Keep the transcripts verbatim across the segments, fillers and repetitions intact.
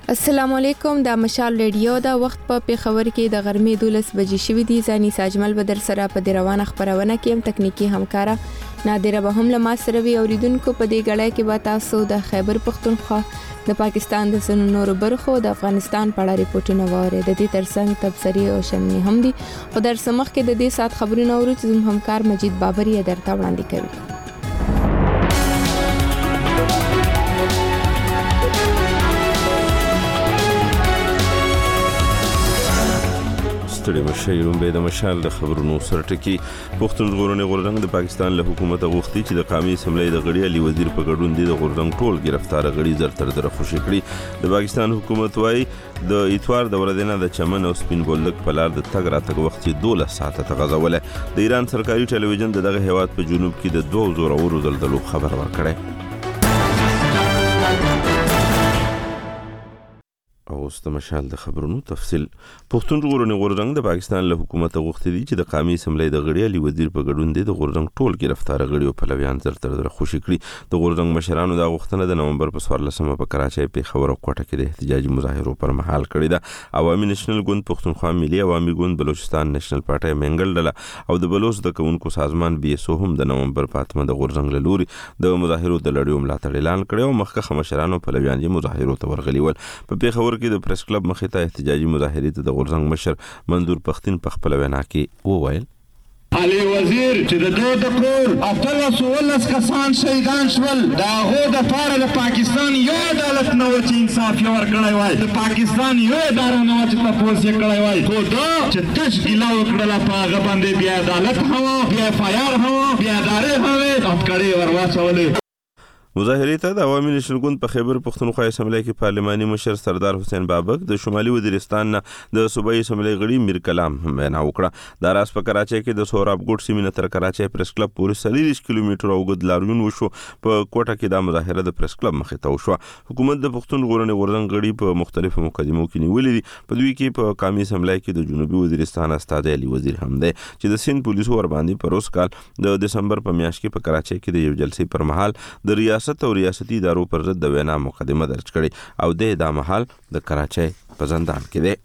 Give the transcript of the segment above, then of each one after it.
السلام علیکم. د مشال ریډیو دا وخت په پیښور کې د غرمې دولس بجې شوې دي. ځاني ساجمل بدر سره په دې روانه خبرونه کې هم تکنیکی همکارا نادره به هم له ما سره وي. اوریدونکو په دې غړای کې به تاسو د خیبر پختونخوا د پاکستان د سن نورو برخو د افغانستان په اړه ریپورتونه واره. د دې ترڅنګ تبصري او شننې هم دي. خو در سمخ کې د دې سات خبرونه اورو چې زموږ همکار مجید بابر یې درته وړاندې کوي. ستړي مشه یې د مشال د خبرونو سره ټکی. پښتون ژغورنې غورځنګ د پاکستان له حکومت غوښتي چې د قومي اسمبلی د غړي علي وزیر په ګډون دي د غورځنګ ټول گرفتار غړي زر تر زر خوشي کړي. د پاکستان حکومت وايي د اتوار د ورځې نه د چمن او سپین بولدک په لار د تګ راتګ وخت یې دولس ساعته تغځوله. د ایران سرکاري ټلویزیون دغه هیواد په جنوب کې د دوه زورورو زلزلو خبر ورکړی. اوس د مشال د خبرونو تفصیل. پښتون ژغورنې غورځنګ د پاکستان له حکومت غوښتي دي چې د قومي اسمبلی د غړي علي وزیر په ګډون دي د غورځنګ ټول گرفتار غړي او پلویان زر تر زر خوشي کړي. د غورځنګ مشرانو دا غوښتنه د نومبر په څوارلسمه په کراچۍ، پیښور او کوټه کې د احتجاجي مظاهرو پر مهال کړې ده. عوامي نېشنل ګوند پښتونخوا، ملي عوامي ګوند، بلوچستان نېشنل پارټي منګل ډله او د بلوچ د کوونکو سازمان بي اس او هم د نومبر په اتمه د غورځنګ له لوري د مظاهرو د لړیو ملاتړ اعلان کړی او مخکښ مشرانو پلویان یې مظاهرو ته ورغلي ول. په پیښور کې د پریس کلب مخې ته احتجاجي مظاهرې ته د غورځنګ مشر منظور پښتين په خپل وینا کې وویل: علي وزیر چې د دوه د کور اتلس ولس کسان شهیدان شول، دا هو د پاره د پاکستان یو عدالت نه و چې انصاف یې ورکړی وای، د پاکستان یو اداره نه و چې تپوس یې کړی وای. خو دا چې تش ګیله وکړله په هغه باندې بیا عدالت هوا، بیا اف آی آر هوا، بیا ادارې هوې اټکړې ور واچولې. مظاهرې ته د عوامي نېشنل ګوند په خیبر پښتونخوا اسمبلی کې پارلماني مشر سردار حسین بابک، د شمالي وزیرستان نه د صوبایي اسمبلی غړي میر کلام هم وینا وکړه. د راس په کراچۍ کې د سوراب ګوټ سیمې نه تر کراچۍ پریس کلب پورې څلوېښت کیلومتره اوږد لاریون وشو. په کوټه کې دا مظاهره د پریس کلب مخې ته وشوه. حکومت د پښتون ژغورنې غورځنګ غړي په مختلفو مقدمو کې نیولې دي. په دوی کې په قومي اسمبلی کې د جنوبي وزیرستان استاد علي وزیر هم دی چې د سند پولیسو ور باندې په روز کال د دسمبر په میاشت کې په کراچۍ کې د یو جلسې پر مهال د ریاست او ریاستي ادارو پر ضد د وینا مقدمه درج کړي او د دا مهال د کراچۍ په زندان کې دی.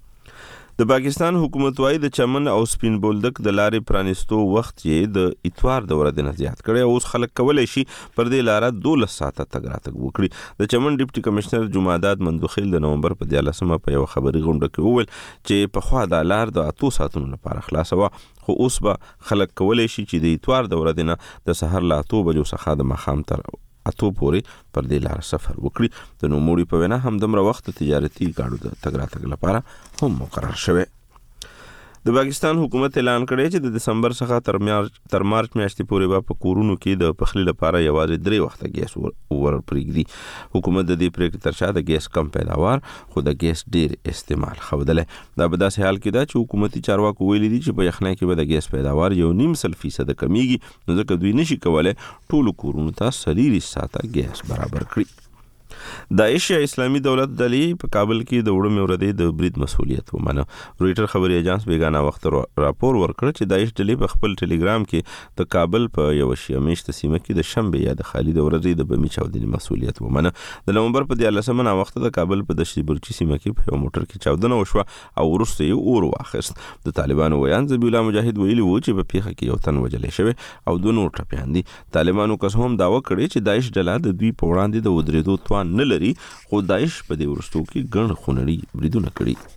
د پاکستان حکومت وايي د چمن او سپین بولدک د لارې پرانستو وخت یې د اتوار د ورځې نه زیات کړی او اوس خلک کولی شي پر دې لاره دولس ساعته تګ راتګ وکړي. د چمن ډیپټي کمشنر جمعداد مندوخیل د نومبر په دیارلسمه په یو خبري غونډه کې وویل چې پخوا دا لار د اتو ساعتونو لپاره خلاصه وه، خو اوس به خلک کولی شي چې د اتوار د ورځې نه د سحر له اتو بجو څخه د ماښام تر اتو پورې پر دې لار سفر وکړي. د نوموړي په وینا همدومره وخت تجارتي ګاډو د تګ راتګ لپاره هم مقرر شوی. د پاکستان حکومت اعلان کړی چې د دسمبر څخه تر مارچ تر مارچ میاشتې پورې به په کورونو کې د پخلي لپاره یوازې درې وخته ګیس ور پرېږدي. حکومت د دې پریکړې تر شا د ګیس کم پیداوار خو د ګیس ډیر استعمال ښودلی. دا په داسې حال کې ده چې حکومتي چارواکو ویلي دي چې په یخنۍ کې به د ګیس پیداوار یو نیم سل فیصده کمیږي، نو ځکه دوی نشي کولی ټولو کورونو ته څلوېښت ساعته ګیس برابر کړي. داعش یا اسلامي دولت ډلې په کابل کې د وړو موردې د برید مسؤلیت ومنه. رویټر خبري ایجانس بیگانه وخت راپور ورکړ چې داعش ډلې په خپل ټلګرام کې د کابل په یو شیعه میشته سیمه کې د شنبې یا د خالد ورځې د بمي چاودنې مسؤلیت ومنه. د نومبر په دیارلسمه وخت د کابل په دشت برچي سیمه کې په یو موټر کې چاودنه وشوه او وروسته یې اور واخیست. د طالبانو ویان ذبیح الله مجاهد ویلي وو چې په پیښه کې یو تن وژل شوی او دوه نور ټپیان دي. طالبانو کس هم داوا کړی چې داعش ډله د دوی په وړاندې د ودرېدو توان نه لري، خو داعش په دې وروستو کې ګڼ خونړي بریدونه کړي.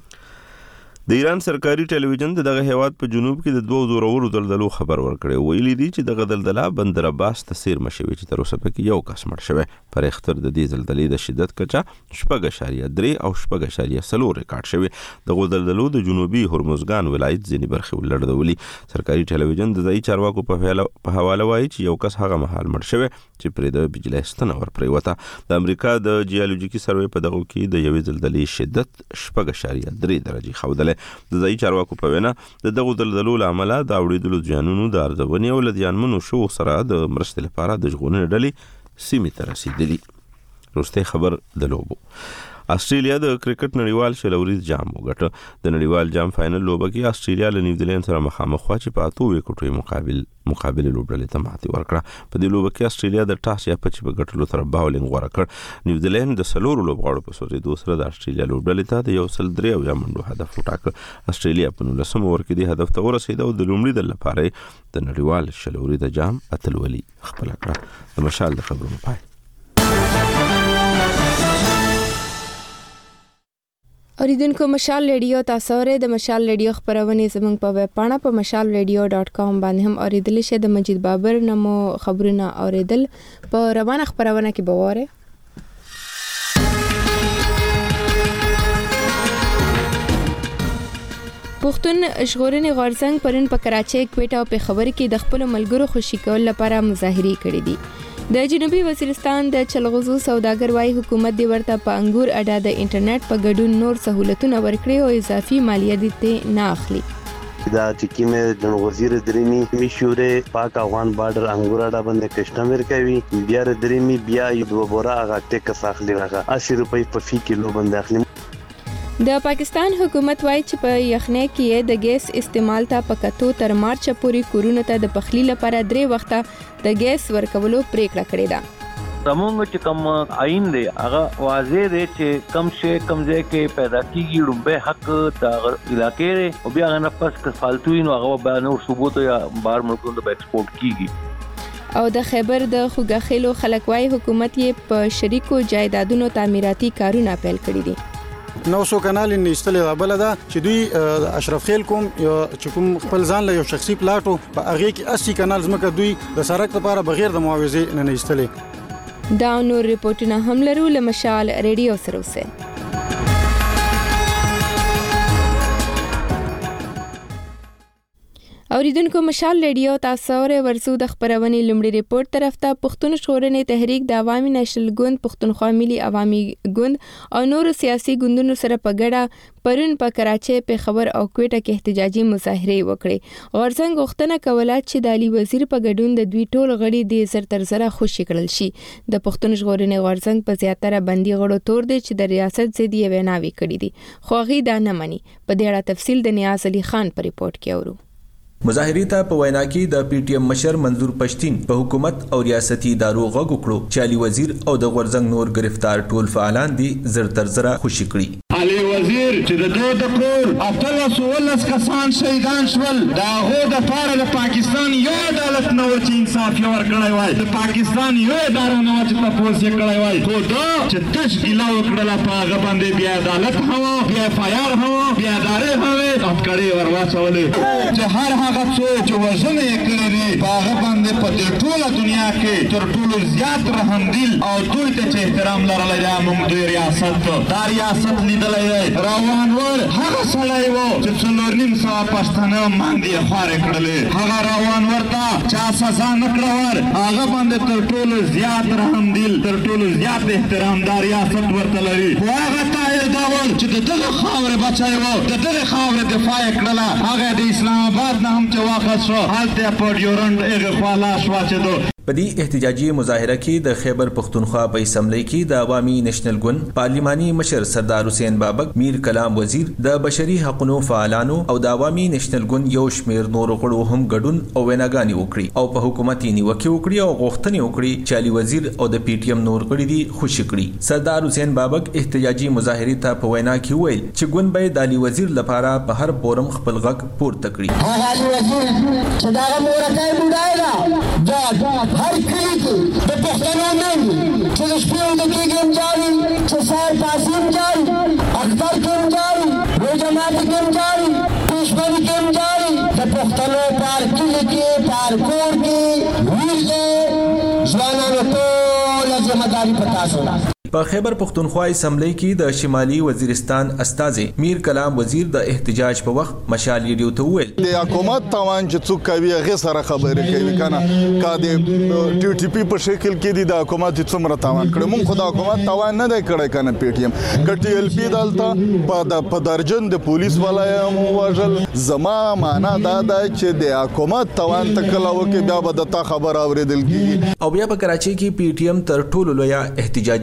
د ایران سرکاري ټلویزیون دغه هیواد په جنوب کې د دوه زورورو دلدلو خبر ورکړی. ویلي دي چې دغه دلدله بندر عباس ته څیرمه شوې چې تر اوسه پکې یو کس مړ شوی. پر اختر د دې زلزلې د شدت کچه شپږ اعشاریه درې او شپږ اعشاریه څلور ریکارډ شوی. دغه دلدلو د جنوبي هرمزګان ولایت ځینې برخې ولړزولي. سرکاري ټلویزیون د ځایي چارواکو په حواله وایي چې یو کس هغه مهال مړ شوی چې پرې د بجلی ستنه ور پرېوته. د امریکا د جیولوژیکي سروې په دغه کې د یوې زلزلې شدت شپږ اعشاریه درې درجې ښودلی. د ځایي چارواکو په وینا د دغو دلدلو له امله د اورېدلو زیانونو د ارزونې او له زیانمنو شوو سره د مرستې لپاره د ژغورنې ډلې سیمې ته رسېدلي. وروستی خبر د لوبو. استرالیا د کرکټ نړیوال شلوري جام وګټه. د نړیوال جام فائنل لوبه کې استرالیا له نیوزیلند سره مخامخ وا چې په اتو وکټو مقابل مقابله لوبډلې ته ماتې ورکړه. په دې لوبه کې استرالیا د ټاس یا پچ په ګټلو سره باولینګ غوړه کړ. نیوزیلند د سلور لوبغاړو په سوزیدو سره د استرالیا لوبډلې ته د یو سل درې او یا منډو هدف وټاکه. استرالیا په نولسم اوور کې د هدف ته ورسېده او د لومړي ځل لپاره د نړیوال شلوري د جام اتلولي خپل کړه. د مشال د خبرونو پای. اوریدونکو مشال ریډیو تاسو ورې د مشال ریډیو خبرونه زموږ په ویب پاڼه په مشال ریډیو ډاٹ کام باندې هم اوریدل شي. د مجید بابر نمو خبرونه اوریدل په روانه خبرونه کې بواره. پښتون ژغورنې غورځنګ پرون په کراچۍ، کوټا او پېښور کې د خپل ملګرو خوشي کول لپاره مظاهرې کړې دي. د جنوبي وزیرستان د چلغوزو سوداګر وايي حکومت دی ورته په انګور اډا د انټرنیټ په ګډون نور سہولتونه ورکړي او اضافي مالیه دې نه اخلي. دا ټکی مې د وزیر درېمي مشوره پاک افغان بارډر انګور اډا باندې کسٹمر کوي. بیا درېمي بیا یو بورا هغه ټیکس اخلي، هغه اسی روپۍ په فی کیلو باندې اخلي. د پاکستان حکومت وايي چې په یخنۍ کې د ګیس استعمال ته په کتو تر مارچ پورې کورونه ته د پخلی لپاره درې وخته د ګیس ورکولو پریکړه کړې ده. زمونږ چې کوم آئین دی هغه واضح دی چې کم شي کم ځای کې پیدا کیږي لومبه حق د علاقې او بیا نه پس که فالتو نو هغه به نور ثبوت یا بهر ملکونو ته ایکسپورټ کیږي. او د خیبر د خوګخېلو خلک وايي حکومت یې په شریکو جایدادونو تعمیراتي کارونه پیل کړي دي. نو سو کانال نشتلې غبل ده چې دوی اشرف خیل کوم چې کوم خپل ځان له یو شخصي پلاټو په هغه کې اسی کانال زمکه دوی د سرک لپاره بغیر د معاوضې نه نشتلې. دا نور ریپورتونه هم لرو له مشال ریډیو سره اوسه. اوریدونکو مشال ریډیو تاسو ورې ورسو د خبرونې لومړی ریپورت طرف ته. پښتون ژغورنې تحریک د عوامي نېشنل ګوند، پښتونخوا ملي عوامي ګوند او نور سیاسي ګوندونو سره په ګډه پرون په کراچۍ، پېښور او کوټا کې احتجاجي مظاهرې وکړې. غورځنګ غوښتنه کوله چې د علي وزیر په ګډون د دوی ټول غړي د زر تر زره خوشي کړل شي. د پښتون ژغورنې غورځنګ په زیاتره بندي غړو تور دی چې د ریاست ضد یې ویناوې کړې دي، خو هغه دا نه مني. په دې اړه تفصیل د نیاز علي خان په ریپورت کې اورو. مظاهرې ته په وینا کې د پی ټی ایم مشر منظور پښتين په حکومت او ریاستي ادارو غږ وکړو چې علي وزیر او د غورځنګ نور گرفتار ټول فعالان دي زر تر زره خوشي کړي. علي وزیر چې د دوه د کور اتلس ولس کسان شهیدان شول، دا هو د پاره د پاکستان یو عدالت نه و چې انصاف یې ورکړی وای، د پاکستان یو اداره نه و چې تاسو یې کړی وای. خو دا چې تشکیله وکړه په هغه باندې بیا عدالت هوا، بیا فایار هوا، بیا ادارې هوا اتکړې ورواچولې چې هر هغه څوک چې وژنه یې کړې دي په هغه باندې په دې ټوله دنیا کې تر ټولو زیات رحمدل او دوی ته چې احترام لرلی دی موږ دوی ریاست دا ریاست لیدلی دی. روانور هغه سړی و چې څلور نیم سوه پښتانه ماندې یې خوارې کړلې، هغه روانور ته چا سزا نه کړه ور، هغه باندې تر ټولو زیات رحمدل تر ټولو زیات احترام دا ریاست ورته لري. خو هغه ته یې دا ول چې د دغه خاورې بچی و، د دغې خاورې دفاع یې کړله، هغه د اسلام آباد نه هم چې واخد شو هلته په ډیورنډ هغه خوا لاس واچېدو. په دې احتجاجي مظاهره کې د خیبر پښتونخوا په اسمبلی کې د عوامي نېشنل ګوند پارلیماني مشر سردار حسین بابک، میر کلام وزیر، د بشري حقوقو فعالانو او د عوامي نېشنل ګوند یو شمېر نور غړو هم ګډون او ویناګانې وکړي او په حکومتي نیوکې وکړي او غوښتنې وکړي چې علي وزیر او د پی ټی ایم نور غړي دي خوشي کړي. سردار حسین بابک احتجاجي مظاهرې ته په وینا کې وویل چې ګوند به د علي وزیر لپاره په هر فورم خپل غږ پورته کړي. هغه علي وزیر چې دا مورکه بډای دا هر کلی کې د پښتنو نن چې د شپې د کېږم جاري چې سار پاسیم جاري اختر کېم جاري روزه ماتي کېم جاري پېشمني کېم جاري د پښتنو پار کلی کې پار کور کې ویر دی ځوانانو ټوله ذمهداري په تاسو ده. په خیبر پښتونخوا اسمبلی کې د شمالي وزیرستان استازي میر کلام وزیر د احتجاج په وخت مشال ریډیو ته وویل د حکومت توان چې څوک کوي هغه سره خبرې کوي کنه کا د ټي ټي پی په شکل کې د حکومت څومره توان کړي. مونږ خو د حکومت توان نه دی کړی کنه پی ټی ایم کټي ال پی دالته په د پدرجن د پولیس ولای موجل زما معنا دا ده چې د حکومت توان تکلا وکي بیا به د تا خبر اوریدل کیږي. او بیا په کراچۍ کې پی ټی ایم تر ټولو لوی احتجاجي مظاهره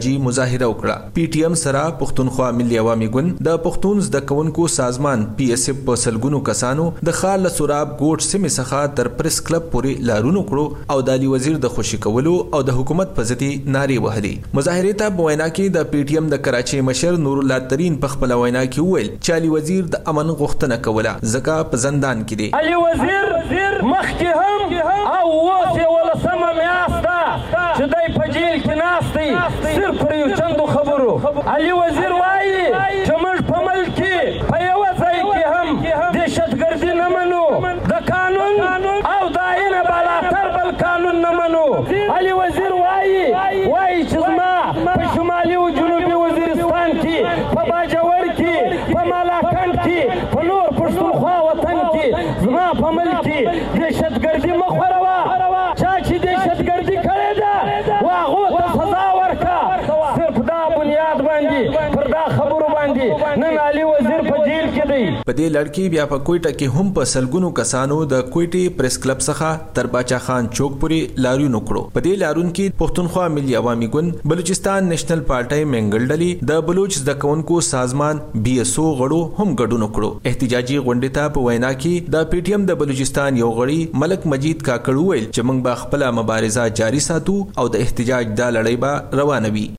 مظاهره وکړه. پی ټی ایم سره پښتونخوا ملي عوامي ګوند د پښتون زده کوونکو سازمان پی اس اف په سلګونو کسانو د خال سوراب ګوټ سیمې څخه تر پریس کلب پورې لارونو کړو او د علي وزیر د خوشي کولو او د حکومت په ضد نارې وهلې. مظاهرې ته په وینا کې د پی ټی ایم د کراچۍ مشر نور الله ترين په خپل وینا کې وویل چې علي وزیر د امن غوښتنه کوله ځکه په زندان کې دی. علي وزیر مخکې هم او اوس یې ولسمه میاشته چې دی په جیل کې ناست دی صرف پر یو چندو خبرو. علي وزیر وایي چې موږ په ملک کې په یوه ځای کې هم دهشتګردي نه منو، د قانون او د آئین بالاتر بل قانون نه منو. علي وزیر وایي وایي چې زما په شمالي او جنوبي وزیرستان کې، په باجوړ کې، په مالاکنډ کې، په نور پښتونخوا وطن کې زما په ملک کې دهشتګردي مه خوروه. چا چې دهشتګردي کړې ده و هغو ته سزا ورکړه. صرف دا بنیاد باندې پر دا خبرو باندې نن علي وزیر په جیل کې دی. په دې لړ کې بیا په کوټه کې هم په سلګونو کسانو د کوټې پریس کلب څخه تر باچا خان چوک پورې لارونو کړو. په دې لارون کې پښتونخوا ملي عوامي ګوند، بلوچستان نېشنل پارټي منګل ډلې، د بلوچ زده کوونکو سازمان بی اس او غړو هم ګډون وکړو. احتجاجي غونډې ته په وینا کې د پی ټی ایم د بلوچستان یو غړي ملک مجید کاکړ وویل چې موږ به خپله مبارزه جاري ساتو او د احتجاج دا لړۍ به روانه وي.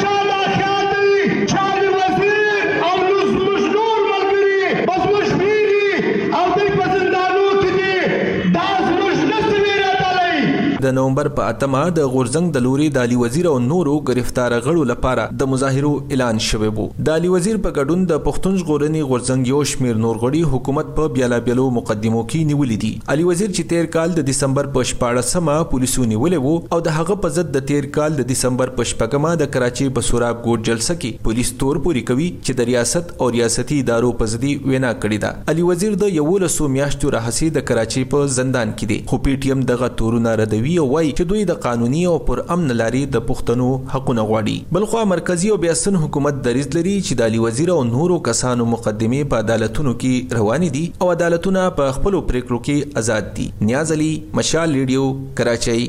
د نومبر په اتمه د غورزنګ د لوري د علي وزیر او نورو گرفتار غړو لپاره د مظاهرو اعلان شوی وو. د علي وزیر په ګډون د پښتون ژغورنې غورزنګ یو شمیر نور غړي حکومت په بیلابیلو مقدمو کې نیولې دي. علي وزیر چې تیر کال د دسمبر په شپاړسمه پولیسو نیولې وو او د هغه په ضد د تیر کال د دسمبر په شپږمه د کراچۍ په سوراب ګوټ جلسه کې پولیس تور پوري کوي چې د ریاست او ریاستي ادارو په ضد وینا کړې ده. علي وزیر د یولسو میاشتو راهسي د کراچۍ په زندان کې دی، خو پی ټی ایم دغه تورونه ردوي او وایي چې دوی د قانوني او پر امن لارې د پښتنو حقونه غواړي. بلخوا مرکزی او بیاسن حکومت دریځ لري چې د علي وزیر او نورو کسانو مقدمې په عدالتونو کې روانې دي او عدالتونه په خپلو پریکړو کې آزاد دي. نیاز علي، مشال ریډیو، کراچۍ.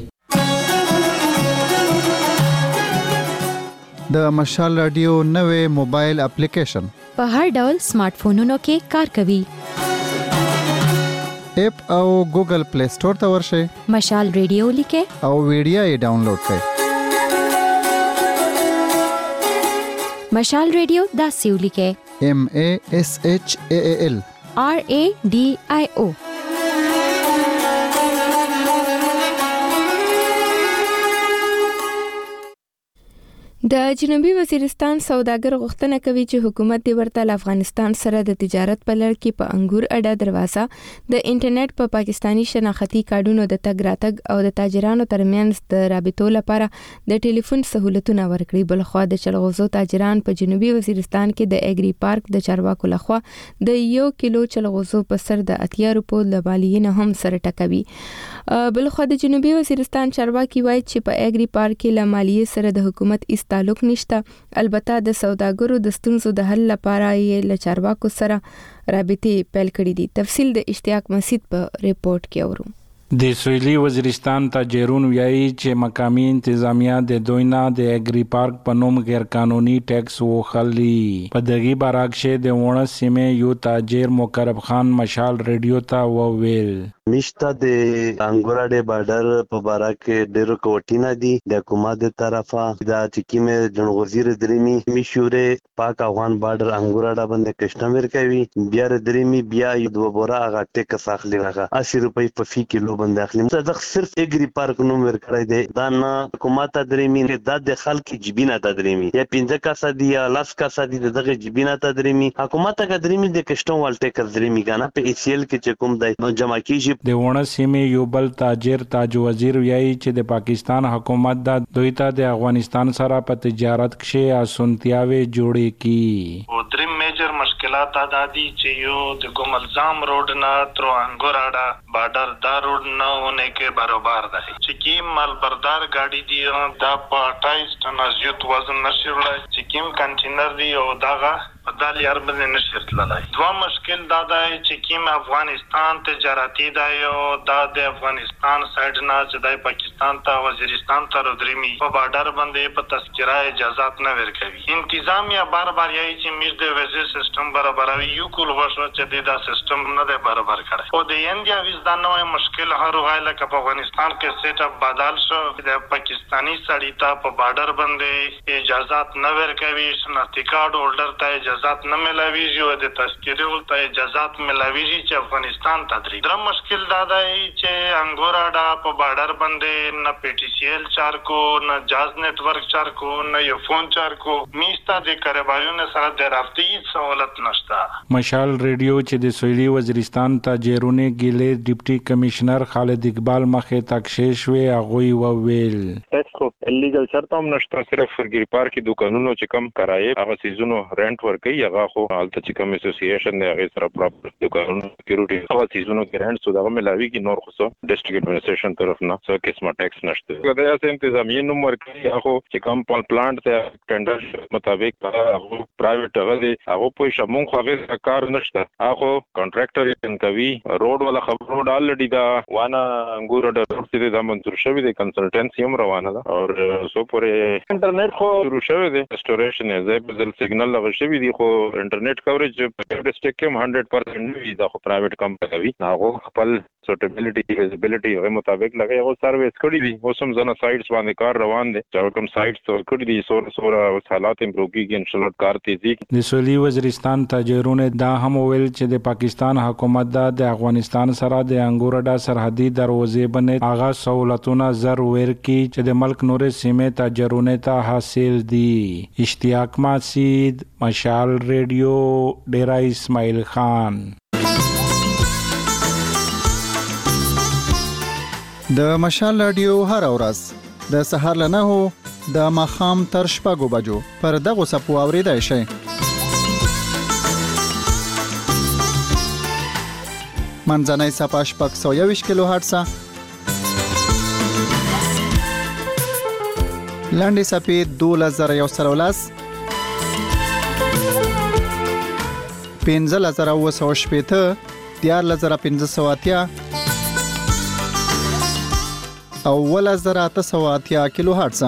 د مشال رادیو نوې موبایل اپلیکیشن په هر ډول سمارټ فونونو کې کار کوي. اپ او ګوګل پلی سٹور ته ورشئ، مشال ریډیو لیکئ او ویډیو یې ډاونلوډ کړئ. مشال ریډیو داسې ولیکئ: ایم ای ایس ایچ ای ایل آر ای ډي آی او. د جنوبي وزیرستان سوداګر غوښتنه کوي چې حکومت دې ورته له افغانستان سره د تجارت په لړ کې په انګور اډه دروازه د انټرنیټ په پا پاکستانی شناختی کارډونو د تګ راتګ او د تاجرانو ترمنځ د رابطو لپاره د ټلیفون سہولتونه ورکړي. بلخوا د چلغوزو تاجران په جنوبي وزیرستان کې د اګری پارک د چارواکو لخوا د یو کیلو چلغوزو په سر د اتیا روپو د مالیې نه هم سره ټکوي. بلخوا د جنوبي وزیرستان چارواکي وایي چې په اګری پارک کې له مالیې سره د حکومت است تعلق نشته. البته د سوداګرو د ستونزو د حل لپاره یې له چارواکو سره رابطې پیل کړې دي. تفصیل د اشتیاق مسعود په ریپورت کې اورو. د سویلي وزیرستان تاجرون ویایي چې مقامی انتظامیه د دوینا د اګری پارک په نوم غیر قانوني ټیکس وخلی. په دغه باراکشه د وونه سیمه یو تاجر مقرب خان مشال ریډیو ته وویل مشته د انګوراډه بارډر په بارا کې ډېر کوټینا دي د حکومت د طرفه دا چې کیمه جنوزیر دریمي مشوره پاک افغان بارډر انګوراډه باندې کسٹمر کوي بیا دریمي بیا یو دوه بورا هغه ټیکس اخلي هغه اسی روپۍ په فی کیلو باندې اخلي. دا صرف اګری پارک نوم ورکړی دی. دا نه حکومت دریمي دا د خلک جبینه د دریمي یا پنځه کاسه دی یا لاس کاسه دی دغه جبینه د دریمي حکومت د دریمي د کسٹم ول ټیکس دریمي غنا په ای سی ال کې چې کوم دی نو جمع کیږي. د وونه سیمه یو بل تاجر تاج وزیر ویایي چې د پاکستان حکومت دا دوی ته د افغانستان سره په تجارت کې اسانتیاوي جوړې کی. او دریم میجر مشکل مشکلات دا دي چې یو د ګملزام روډ نه تر انګوراډا بارډر دا روډ نه ونه کې برابر ده چې کیم مال بردار ګاډي دی دا په اٹھائیس ټن زیات وزن نشي وړای چې کیم کنټینر دی او داغه بدل یار باندې نشي تللای. دوه مشکل دا دی چې کیم افغانستان تجارتي دی او دا د افغانستان سایډ نه چې د پاکستان ته وزیرستان ته ودرېمي په بارډر باندې په تذکره اجازهات نه ورکوي. انتظامیه بار بار یې چې میر د ویزه سیستم برابروي یو کول وشو چې دا سیستم نه دی برابر کړی. او د انډیا ویز دا نوې مشکل هر وغایله په افغانستان کې سیټ اپ بدل شو د پاکستانی سړی ته په بارډر باندې اجازهات نه ورکوي. شناختی کارت هولډر ته اجازهات نه ملاويږي او د تذکرې ولته اجازهات ملاويږي چې افغانستان ته درې. درم مشکل دا دی چې انګوراډا په بارډر باندې نه پی ټی سی ایل چارکو نه جاز نتورک چارکو نه یو فون چارکو میستا د کاروبارونو سره د رابطې سہولت نشته. مشال ریډیو چې د سویلي وزیرستان ته جیرونه ګیلې ډیپټي کمشنر خالد اقبال مخې تکشې شوې هغه وویل ټیکس الیګل شرط هم نشته صرف ګری پارک د قانونو چې کم کرایه هغه سیزونو رنٹ ورکي هغه خو حالت چې کوم اسوسییشن دی هغه سره پراپر د قانون سکیورټي هغه سیزونو کې رنٹ سو دغه ملاوي کې نور خو ډیسټریکټ ایڈمنسټریشن طرف نه څه قسمه ټیکس نشته. دا یې انتظامیه نو ورکي هغه چې کوم پلانټ ته ټندر مطابق هغه پرایویټ هغه دی هغه په شمون خو هغه کار نشته هغه کانټراکټر یې کوي روډ ولا خبرو ډالډي دا وانا انګور د روډ سره د منظور شوی دی کنسلټنسي هم روانه ده او سو پورې انټرنیټ خو شروع شوی دی ریسټوریشن یې زې په ځل سیګنل لغوي شوی دی خو انټرنیټ کوریج په ډیسټریکټ کې one hundred percent وی دا خو پرایویټ کمپنی وی هغه خپل سټیبিলিټي ویزیبিলিټي هغه مطابق لګي هغه سرویس کړی دي اوس هم ځنه سایټس باندې کار روان دي چې کوم سایټس تور کړی دي سور سور حالات امپروو کیږي ان شاء الله کار تیزی. د سویلي وزیرستان تاجرونه دا هم ویل چې د پاکستان حکومت د افغانستان سره د انګوراډا سرحدي دروازې باندې هغه سہولتونه زر ورکي چې د ملک نورې سیمې تاجرونه ته حاصل دي. اشتیاق ماسید مشال ریډیو ډیرا اسماعیل خان. د مشال رادیو هر ورځ د سهار له نهو د ماښام تر شپږو بجو پر دغه سپو اوریدای شئ. منځنۍ سپه شپږ سوه یوویشت کیلو هرټزه، لنډې سپې دولس زره یو سل او لس، پنځلس زره اووه سوه شپېته، دیارلس زره پنځه سوه اتیا او اوولس زره اته سوه اتیا کیلو هرټزه.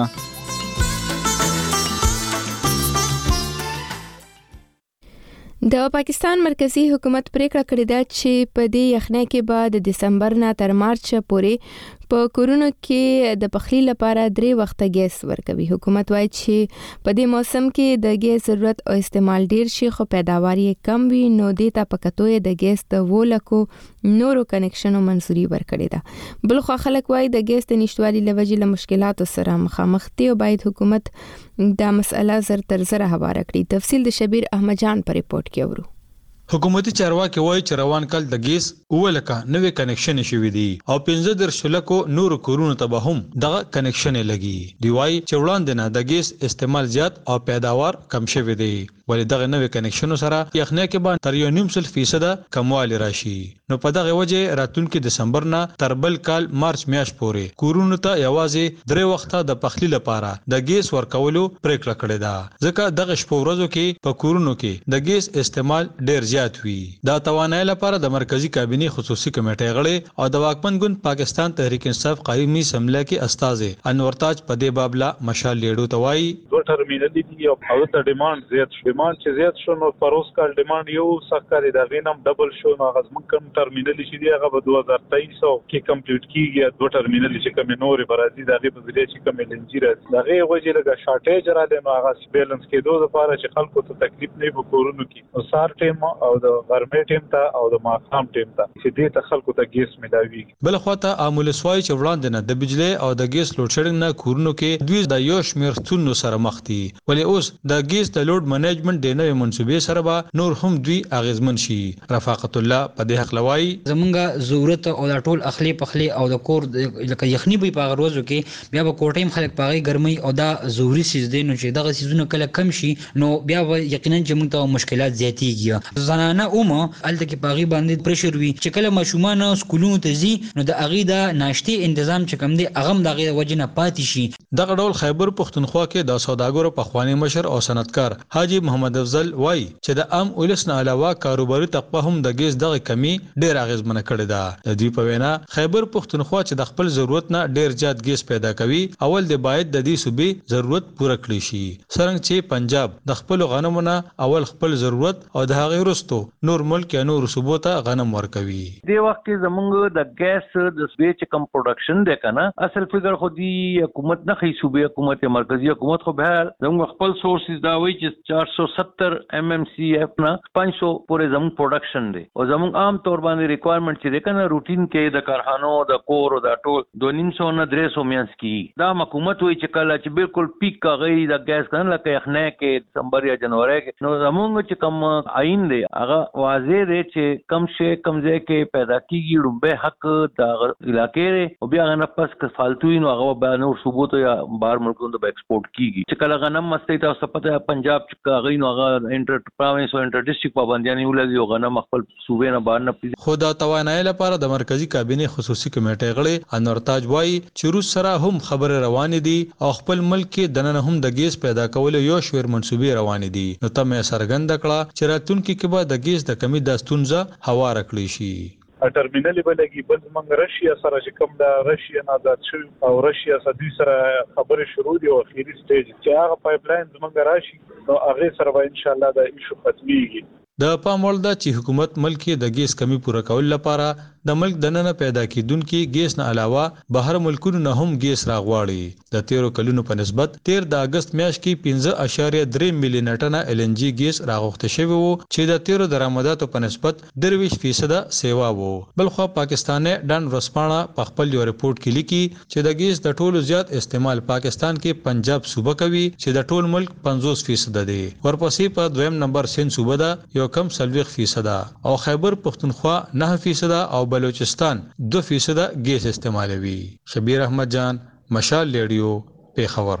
د پاکستان مرکزی حکومت پریکړه کړې ده چې په دې یخنۍ کې به د دسمبر نه تر مارچ پورې په کورونو کې د پخلی لپاره درې وخته ګیس ورکوي. حکومت وايي چې په دې موسم کې د ګیس ضرورت او استعمال ډیر شي خو پیداوار یې کم وي، نو دې ته په کتو د ګیس د وولکو نورو کنکشنو منزوري ورکړې ده. بل خو خلک وايي د ګیس د نشټوالي لوجې له مشکلاتو سره مخامخ دي او باید حکومت دا مسله زر تر زر هواره کړي. تفصیل د شبیر احمد جان په ریپورت کې اورو. حکومتي چارواکي وایي چې روان کال د ګیس اولکه نوې کنکشن شوې دي او پنځه درش لکو نور کورونو ته به هم دغه کنکشن لګي. دی وایي چې وړاندې نه د ګیس استعمال زیات او پیداوار کم شوی دی، ولې دغه نوې کنکشن سره یخنۍ کې باندې تر یو نیم سل فیصد کموالی راشي. نو په دغه وجه راتلونکي دسمبر نه تر بل کال مارچ میاشت پورې کورونو ته یوازې درې وخته د پخلی لپاره د ګیس ورکولو پریکړه کړې ده، ځکه دغه شپو ورځو کې په کورونو کې د ګیس استعمال ډیر زیات وي. دا توانایي لپاره د مرکزی کابینې خصوصي کمیټې غړي او د واکمن ګوند پاکستان تحریک انصاف قایمي سمله کې استاد انور تاج په دې بابلا مشال لیډو توای دوه ټرمینل دي او د ډیماند زیات شو. ډیماند چې زیات شو نو پروس کال ډیماند یو سکاري دا غینم ډبل شو. نو هغه زمون کوم ټرمینل شي دی هغه په دوه هزار تیئیس کې کمپلیټ کیږي. دوه ټرمینل چې کوم نورې برازي دا غي په ځای چې کوم لنجی راځي دا غي وجه لګه شارټیج را دي. نو هغه بیلانس کې دوه لپاره چې خلکو ته تکلیف نه وکورونو کې نو سار ټیم او د غرمې ټیم ته او د ماښام ټیم ته چې دې ته خلکو ته ګیس ملاويږي. بل خواته عامل سوای چې وړاندې نه د بجلی او د ګیس لوډ شیډینګ نه کورونو کې دوی د یو شمېر ستونزو سره مخ دي، ولې اوس د ګیس د لوډ منیجمنت د نوې منصوبې سره به نور هم دوی اغیزمن شي. رفاقت الله په دې حق لوي زمونږ ضرورت او د ټول اخلي پخلي او د کور لکه یخني به په غروزو کې بیا به کوټیم خلک پاغي ګرمي او دا ضروري سیز دي، نو چې دغه سیزونه کله کم شي نو بیا یقینا چې موږ ته مشکلات زیاتېږي. زنانه اومه الته کې پاغي باندې پرشر وي چې کله ماشومان سکولونو ته ځي نو د اغي د ناشتي تنظیم چې کوم دی اغم دغه وجنه پاتې شي. دغه ډول خیبر پښتونخوا کې د سوداګرو پخوانی مشر او صنعتکار حاجی محمد افضل وای چې د عام ولس نه علاوه کاروباري طبقه هم د ګیس دغه کمی ډیر اغیزمنه کړې ده. د دې په وینا خیبر پښتونخوا چې د خپل ضرورت نه ډیر زیات ګیس پیدا کوي اول د باید د دې صوبې ضرورت پوره کړي شي، څنګه چې پنجاب د خپل غنمونه اول خپل ضرورت او د هغه وروسته نور ملک یا نور صوبو ته غنم ورکوي. د وخت کې زمونږ د ګیس د سویچ کم پروډکشن دی کنه اصل فکر خو دی حکومت نه خي صوبې حکومت مرکزی حکومت خو به زموږ خپل سورسز دا وایي چې چار سو ستر ایم ایم سی اف نه پانچ سو پورې زموږ پروډکشن دی او زموږ عام طور باندې ریکوایرمنٹ چې دی کنه روټین کې د کارخانو د کور او د ټول دو نیم سو نه درې سو میانس کې دا حکومت وایي چې کله چې بالکل پیک کاغی د ګیس کنه لکه یخنه کې دسمبر یا جنوري کې نو زموږ چې کم عین دی هغه واضح دی چې کم شي کم ځای کې پیدا کیږي لومبه حق د علاقې او بیا نه پس که فالتوی نو هغه به نور صوبو ته یا بهر ملکونو ته ایکسپورټ کیږي چې کله غنم مستی ته سپته پنجاب چې هغه نو هغه انټر پروینس او انټر ډیسټریکټ پابندیاں ولګي او غنم خپل صوبې نه بهر نه خدا توانایي لپاره د مرکزی کابینه خصوصي کمیټې غړي انور تاج وایي چې روس سره هم خبره روانې دي او خپل ملک کې دننه هم د ګیس پیدا کول یو شویر منسوبې روانې دي. نو تمه سرګند کړه چې راتلونکي کې به د ګیس د کمی د ستونزه هوار کړی شي. ټرمینل بلګي بل موږ رشیا سره چې کوم د رشیا نه آزاد شو او رشیا سره دوی سره خبرې شروع دي او اخیری سټیج چې هغه پایپ لاین زموږ راشي نو هغه سره ان شاء الله د ایشو ختميږي. د پام وړ ده چې حکومت ملک کې د ګیس کمی پوره کول لپاره د ملک دننه پیدا کیدونکو ګیس نه علاوه بهر ملکونو نه هم ګیس راغواړي. د تیرو کلونو په نسبت تیر د اگست میاشت کې پنځه اعشاریه درې میلیون ټنه ال ان جی ګیس راغوښته شوی وو چې د تیرو درآمداتو په نسبت درویش فیصد سیوا وو. بلخو پاکستان ډان ورسپانه په خپل یو رپورت کې لیکي چې د ګیس د ټولو زیات استعمال پاکستان کې پنجاب صوبه کوي چې د ټول ملک پنځوس فیصد دی، ورپسې په دویم نمبر سند صوبه ده یو کم سلويخ فیصد او خیبر پختونخوا نه فیصد او بلوچستان دو فیصد ګیس استعمالوي. شبیر احمد جان، مشال ریډیو، پیښور.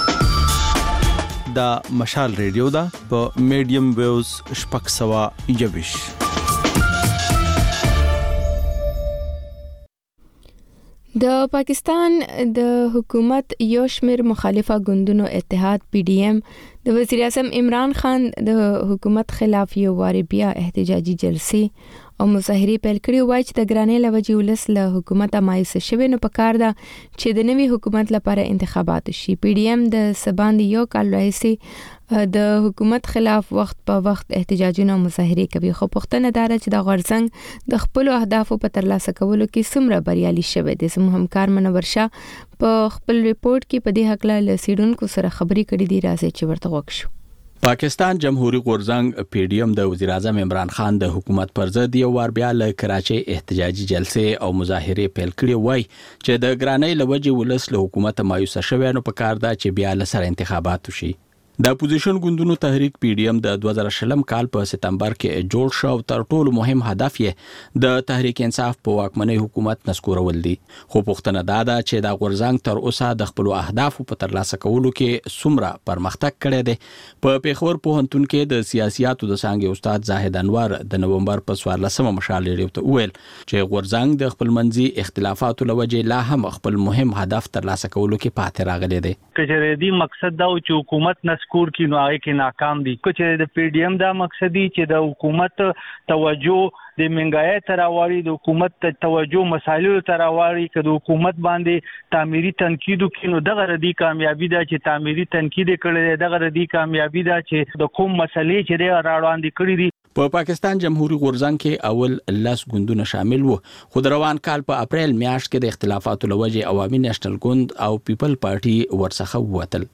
دا مشال ریډیو دا په میډیم ویوز شپږ سوه یوویش. د پاکستان د حکومت یو شمیر مخالفه ګوندونو اتحاد پی ډی ایم د وزیر اعظم عمران خان د حکومت خلاف یو واری بیا احتجاجي جلسې او مظاهرې پیل کړې وای چې د ګرانۍ لوجې ولس له حکومت مایوس شوی نو پکار ده چې د نوي حکومت لپاره انتخابات شي. پی ډی ایم د سباند یو کال راځي د حکومت خلاف وخت په وخت احتجاجونه مظاهرې کوي خو پښتنه دار چې د غورځنګ د خپل اهدافو په ترلاسه کولو کې څومره بریالي شوی دي. زموږ همکار منور شاه په خپل ریپورت کې په دې حق له سیډونکو سره خبرې کړې دي، راځي چې ورته وښیو. پاکستان جمهوریت غورځنګ پی ډی ایم د وزیر اعظم عمران خان د حکومت پر ضد یو وار بیا له کراچۍ احتجاجي جلسې او مظاهرې پیل کړې وای چې د ګرانۍ لوجې ولس له حکومت مایوس شوی نو پکار ده چې بیا له سره انتخابات وشي. د اپوزیشن ګوندونو تحریک پی ډی ایم د دوه زره شلم کال په سپتمبر کې جوړ شو او تر ټولو مهم هدف یې د تحریک انصاف په واکمنۍ حکومت نسکورول دي. خو پښتنه دا ده چې د غورځنګ تر اوسه د خپل اهدافو په ترلاسه کولو کې څومره پرمختګ کړی دی. په پیښور پوهنتون کې د سیاسياتو د څانګې استاد زاهد انور د نومبر په څوارلسمه مشال ریډیو ته وویل چې غورځنګ د خپل منځي اختلافاتو لوجې لا هم خپل مهم هدف ترلاسه کولو کې پاتې راغلی دی. کچره دی مقصد دا چې حکومت نسکور کی نو هغه کې ناکام دي. کچره د پی ډی ایم دا مقصد دی چې د حکومت توجه د منګای تراواری د حکومت توجه مسایلو تراواری که د حکومت باندې تعمیری تنقید کینو دغه ردی کامیابی ده چې تعمیری تنقید کړي دغه ردی کامیابی ده چې د کوم مسلې چې راوړاندې کړي دي. په پاکستان جمهوریت غورځنګ کې اول لاس ګوندونه شامل وو خو د روان کال په اپریل میاشت کې د اختلافاتو لوجې عوامي نېشنل ګوند او پیپل پارټي ورڅخه ووتل.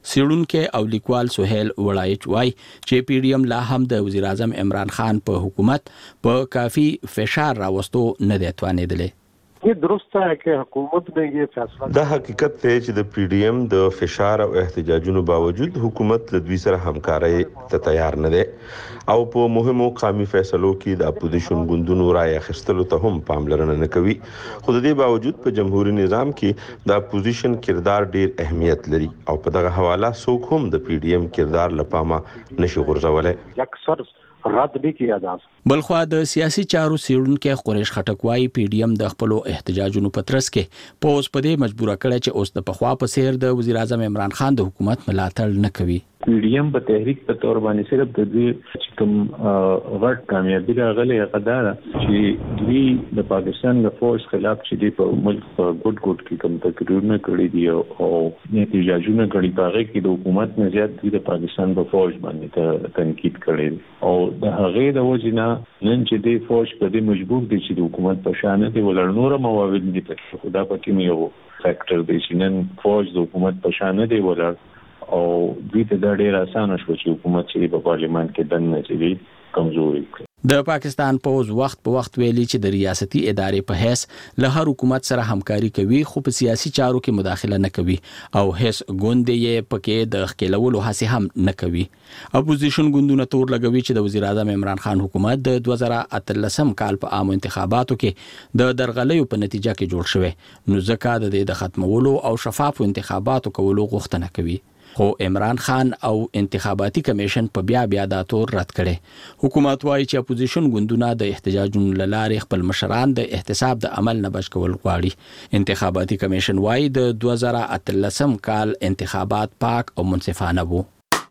سیړونکو او لیکوال سہیل وړایچ وای چې پی ډی ایم لا هم د وزیر اعظم عمران خان په حکومت په کافي فشار راوستو نه دی توانېدلی. ये दुरुस्त है कि हुकूमत ने ये फैसला دا حقیقت دی چې د پی ډی ایم د فشار او احتجاجونو باوجود حکومت له دوی سره همکارۍ ته تیار نه دی او په مهمو قومي فیصلو کې د اپوزیشن ګوندونو رای اخیستلو ته هم پاملرنه نه کوي. خو د دې باوجود په جمهوریت نظام کې د اپوزیشن کردار ډیر اهمیت لري او په دغه حواله څوک هم د پی ډی ایم کردار لپاره نشي غورځولای. اکثر رد به کیا جا بلخوا د سیاسي چارو سیړونکو قریش خټک وايي پی ډی ایم د خپل احتجاجونو په ترڅ کې پوز په دې مجبوره کړي چې اوس د پخوا په سیر د وزیر اعظم عمران خان د حکومت ملاتړ نه کوي. پی ډی ایم په تحریک په تور باندې صرف د دې چې کوم غټ کامیابی راغلی غدار چې دوی د پاکستان د فورس خلاف چې دی په ملک په ګډ ګډ کې کوم تقریرونه کړی دي او احتجاجونه کړي په هغه کې د حکومت نه زیات دوی د پاکستان په فورس باندې تنقید کړي او د هغه د وجنه نن چې دی فورس په دې مجبور دي چې د حکومت په شان دي ولر نور موارد دي په خدا پکې یو فیکٹر دی چې نن فورس د حکومت په شان دي ولر او دوی ته دا ډیر اسانه شو چې حکومت چې په پارلیمان کې دننه چې کمزوري کړي. د پاکستان پوز وخت په وخت ویلي چې د ریاستي ادارې په حیث له هر حکومت سره همکاري کوي خو په سیاسي چارو کې مداخله نه کوي او هیڅ ګوند یې پکې د ښکېلولو هڅې هم نه کوي. اپوزیشن ګوندونه تور لګوي چې د وزیر اعظم عمران خان حکومت د دوه زره اتلسم کال په عامو انتخاباتو کې د درغلیو په نتیجه کې جوړ شوی نو ځکه د دې د ختمولو او شفافو انتخاباتو کولو غوښتنه کوي. خو عمران خان او انتخاباتي کمیشن په بیا بیا دا تور رد کړي. حکومت وايي چې اپوزیشن ګوندونه د احتجاجونو لارې خپل مشران د احتساب د عمل نه بچ کول غواړي. انتخاباتي کمیشن وايي د دوه زره اتلسم کال انتخابات پاک او منصفانه وو.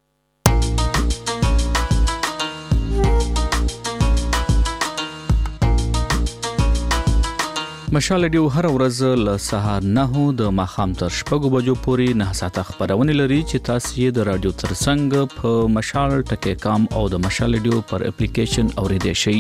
مشال ډیو هر ورځ له سهار نه د ماخام تر شپږو بجو پورې نه ساعته خبرونه لري چې تاسو یې د رادیو ترڅنګ په مشال ټکی کام او د مشال ډیو پر اپلیکیشن اوریدئ شئ.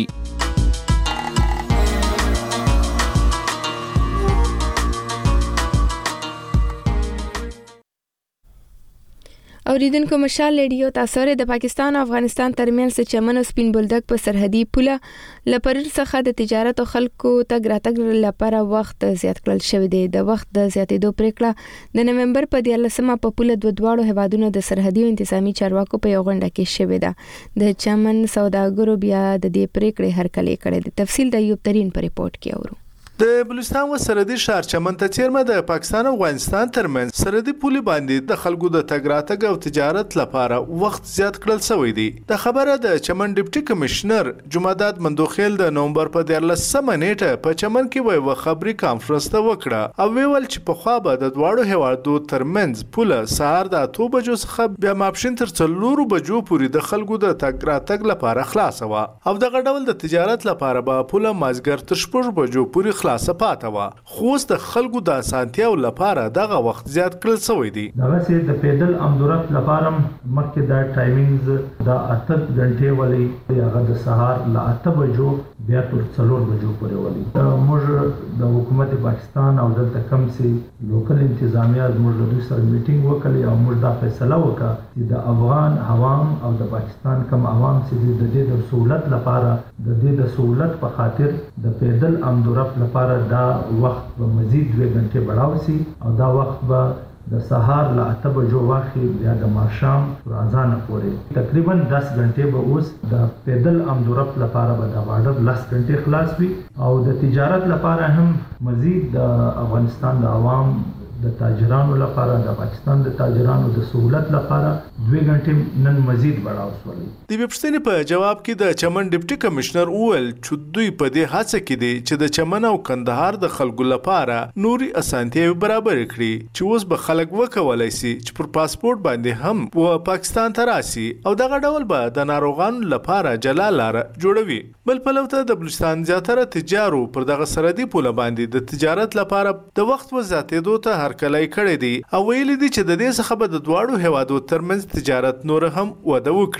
اوریدونکو مشال ریډیو تاسو د پاکستان او افغانستان ترمنځ چمن او سپین بولدک په سرحدي پوله لپاره څخه د تجارت او خلکو تګ راتګ لپاره وخت زیات کړل شوی دی. د وخت د زیاتېدو پریکړه د نومبر په دیارلسمه په پوله دوه دواړو هیوادونو د سرحدي او انتظامی چارواکو په یو غونډه کې شوې ده. د چمن سوداګرو بیا د دې پریکړې هرکلی کړی دی. تفصیل د ایوب ترين په ریپورت کې اورو. د بلوچستان و سرحدي ښار چمن ته څیرمه د پاکستان او افغانستان ترمنځ سرحدي پولې باندې د خلکو د تګ راتګ او تجارت لپاره وخت زیات کړل شوی دی. د خبره د چمن ډیپټي کمشنر جمعداد مندوخیل د نومبر په دیارلسمه نیټه په چمن کې یو خبري کانفرنس ته وکړه او ویل چې په خوا به د دواړو هیوادو ترمنځ پوله سهار د اته بجو څخه بیا ماپښین تر څلورو بجو پورې د خلکو د تګ راتګ لپاره خلاصه وه او دغه ډول د تجارت لپاره به پوله مازګر تر شپږ بجو پورې خلاصه پاته وه. خو اوس د خلکو د اسانتیاو لپاره دغه وخت زیات کړل شوی دی. دغسې د پیدل امدورت لپاره مخکې دا ټایمینګز د اته غنټې ولې هغه د سهار له اته بجو بیا تر څلور بجو پورې ولې. موږ د حکومت پاکستان او دلته کم سي لوکل انتظامیه موږ د دوی سره میټینګ وکړی او موږ دا فیصله وکړه چې د افغان عوام او د پاکستان کم عوام چې د دې د سہولت لپاره د دې د سہولت په خاطر د پیدل امدورت لپاره دا وخت به مزید دوه غنټې بڑاو سي او دا وخت به د سهار له اته بجو واخلي بیا د ماښام تر اذان پورې تقریبا دس غنټې به اوس د پیدل امدورت لپاره به د بارډر لس غنټې خلاص وي او د تجارت لپاره هم مزید د افغانستان د عوام د تاجرانو لپاره د پاکستان د تاجرانو د سہولت لپاره دوه غنټې نن مزید بڑاو شولې. د وبښتنې په جواب کې د چمن ډیپټي کمشنر وویل چې دوی په دې هڅه کې دي چې د چمن او کندهار د خلکو لپاره نوري اسانتیاوي برابر کړي چې اوس به خلک وکولای شي چې پر پاسپورت باندې هم و پاکستان ته راسي او دغه ډول به د ناروغانو لپاره جلا لار جوړوي. بل پلو ته د بلوچستان زیاتره تجارو پر دغه سرحدي پوله باندې د تجارت لپاره د وخت و زیاتېدو ته هرکلی کړی دی او ویلي دي چې د دې څخه به د دواړو هیوادو ترمنځ تجارت نور هم وده وکړي.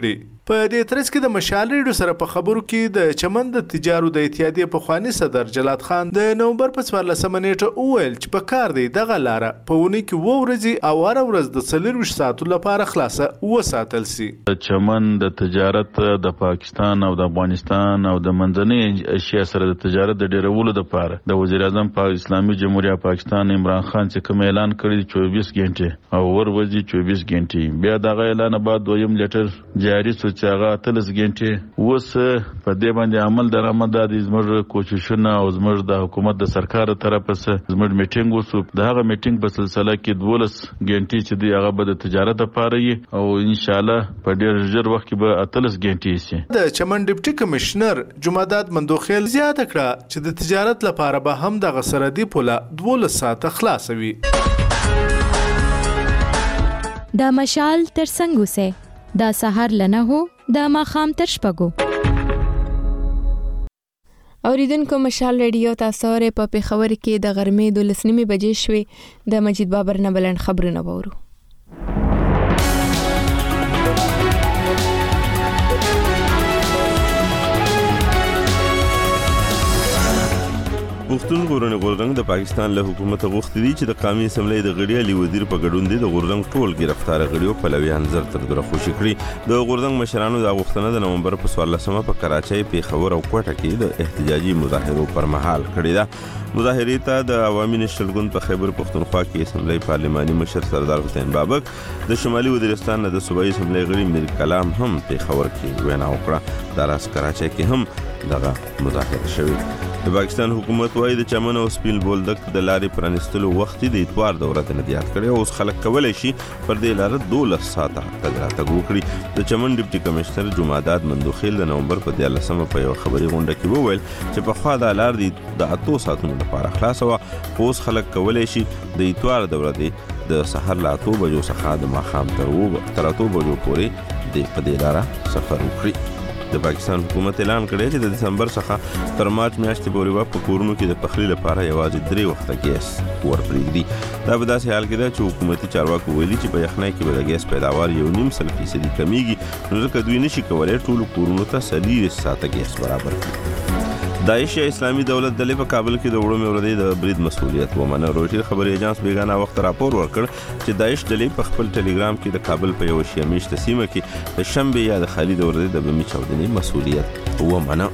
په دې ترڅ کې د مشال ریډیو سره په خبرو کې د چمن د تجارو د اتحادیې پخوانی صدر جلات خان د نومبر په څوارلسمه نیټه وویل چې په کار دی دغه لاره په اونۍ کې اووه ورځې او هره ورځ د څلرویشت ساعتو لپاره خلاصه وساتل سي. چمن د تجارت د پاکستان او د افغانستان او د منځنۍ اشیا سره د تجارت د ډیرولو لپاره د وزیر اعظم په اسلامي جمهوریت پاکستان عمران خان چې کوم اعلان کړی چوبیس غنټه او ور ورځې چوبیس غنټه بیا دغه اعلان بعد دویم لیټر جاری شو چې هغه اتلس غنټه وس په دې باندې عمل درآمد د زموږ کوششونه او زموږ د حکومت د سرکار طرفه څخه زموږ میټینګ وسو د هغه میټینګ په سلسله کې دولس غنټه چې دی هغه به د تجارت لپاره یې او ان شاء الله په ډیر ژر وخت کې به اتلس غنټه شي. د چمن ډیپټي کمشنر جمعداد مندوخیل زیاته کړه چې د تجارت لپاره به هم د سرحدي پوله دولس ساعته خلاصوي. دا مشال تر څنګه سه دا سحر لنه هو دا ماخام تر شپږو. اوریدونکو مشال ریډیو تاسو لري په پیښور کې د غرمې د لسنیمې بجې شوې د مجید بابر نه بلند خبرونه وورو. پښتون غورنی غورځنګ د پاکستان له حکومت غوښتي دي چې د قومي اسمبلی د غړي علي وزیر په ګډون دي د غورځنګ ټول گرفتار غړيو پلویان زر تر دغه خوشی کړی. د غورځنګ مشرانو د غوښتنه د نومبر په څوارلسمه په کراچۍ، پیښور او کوټه کې د احتجاجي مظاهرو پر مهال کړی ده. مظاهرې ته د عوامي نېشنل ګوند په خیبر پښتونخوا کې اسمبلی پارلماني مشر سردار حسین بابک، د شمالي وزیرستان د صوبایي اسمبلی غړي میر کلام هم پیښور کې وینا وکړه. د راس کراچۍ کې هم دغه مظاهره شوې. د پاکستان حکومت وايي د چمن او سپیل بولدک د لارې پرانستلو وخت د اتوار د ورځې نه زیات کړي او اوس خلک کولای شي پر دې لارې دولس ساعته تګ راتګ وکړي. د چمن ډیپټي کمشنر جمعداد مندوخیل د نومبر په دیارلسمه په یو خبري غونډه کې وویل چې په خوا د لارې د اتو ساعتونو لپاره خلاصه وه، اوس خلک کولای شي د اتوار د ورځې د سحر له اتو بجو څخه د ماښام تر اتو بجو پورې د په دې لاره سفر وکړي. د پاکستان حکومت اعلان کړی چې د دسمبر څخه تر مارچ میاشتې پورې به په کورونو کې د پخلي لپاره یوازې درې وخته ګیس ورپرېږدي. دا په داسې حال کې ده چې حکومتي چارواکو ویلي چې په یخنۍ کې به د ګیس پیداوار یو نیم سل فیصدي کمیږي، نو ځکه دوی نشي کولی ټولو کورونو ته څلېرویشت ساعته ګیس برابر کړي. داعش یا اسلامي دولت ډلې په کابل کې د وړو مورد د برید مسؤلیت ومنه. روټر خبري ایجانس بیگانه وخت راپور ورکړ چې داعش ډلې په خپل ټلګرام کې د کابل په یو شیعه میشته سیمه کې د شنبه یا د خالد ورځې د بمي چاودنې مسؤلیت ومنه.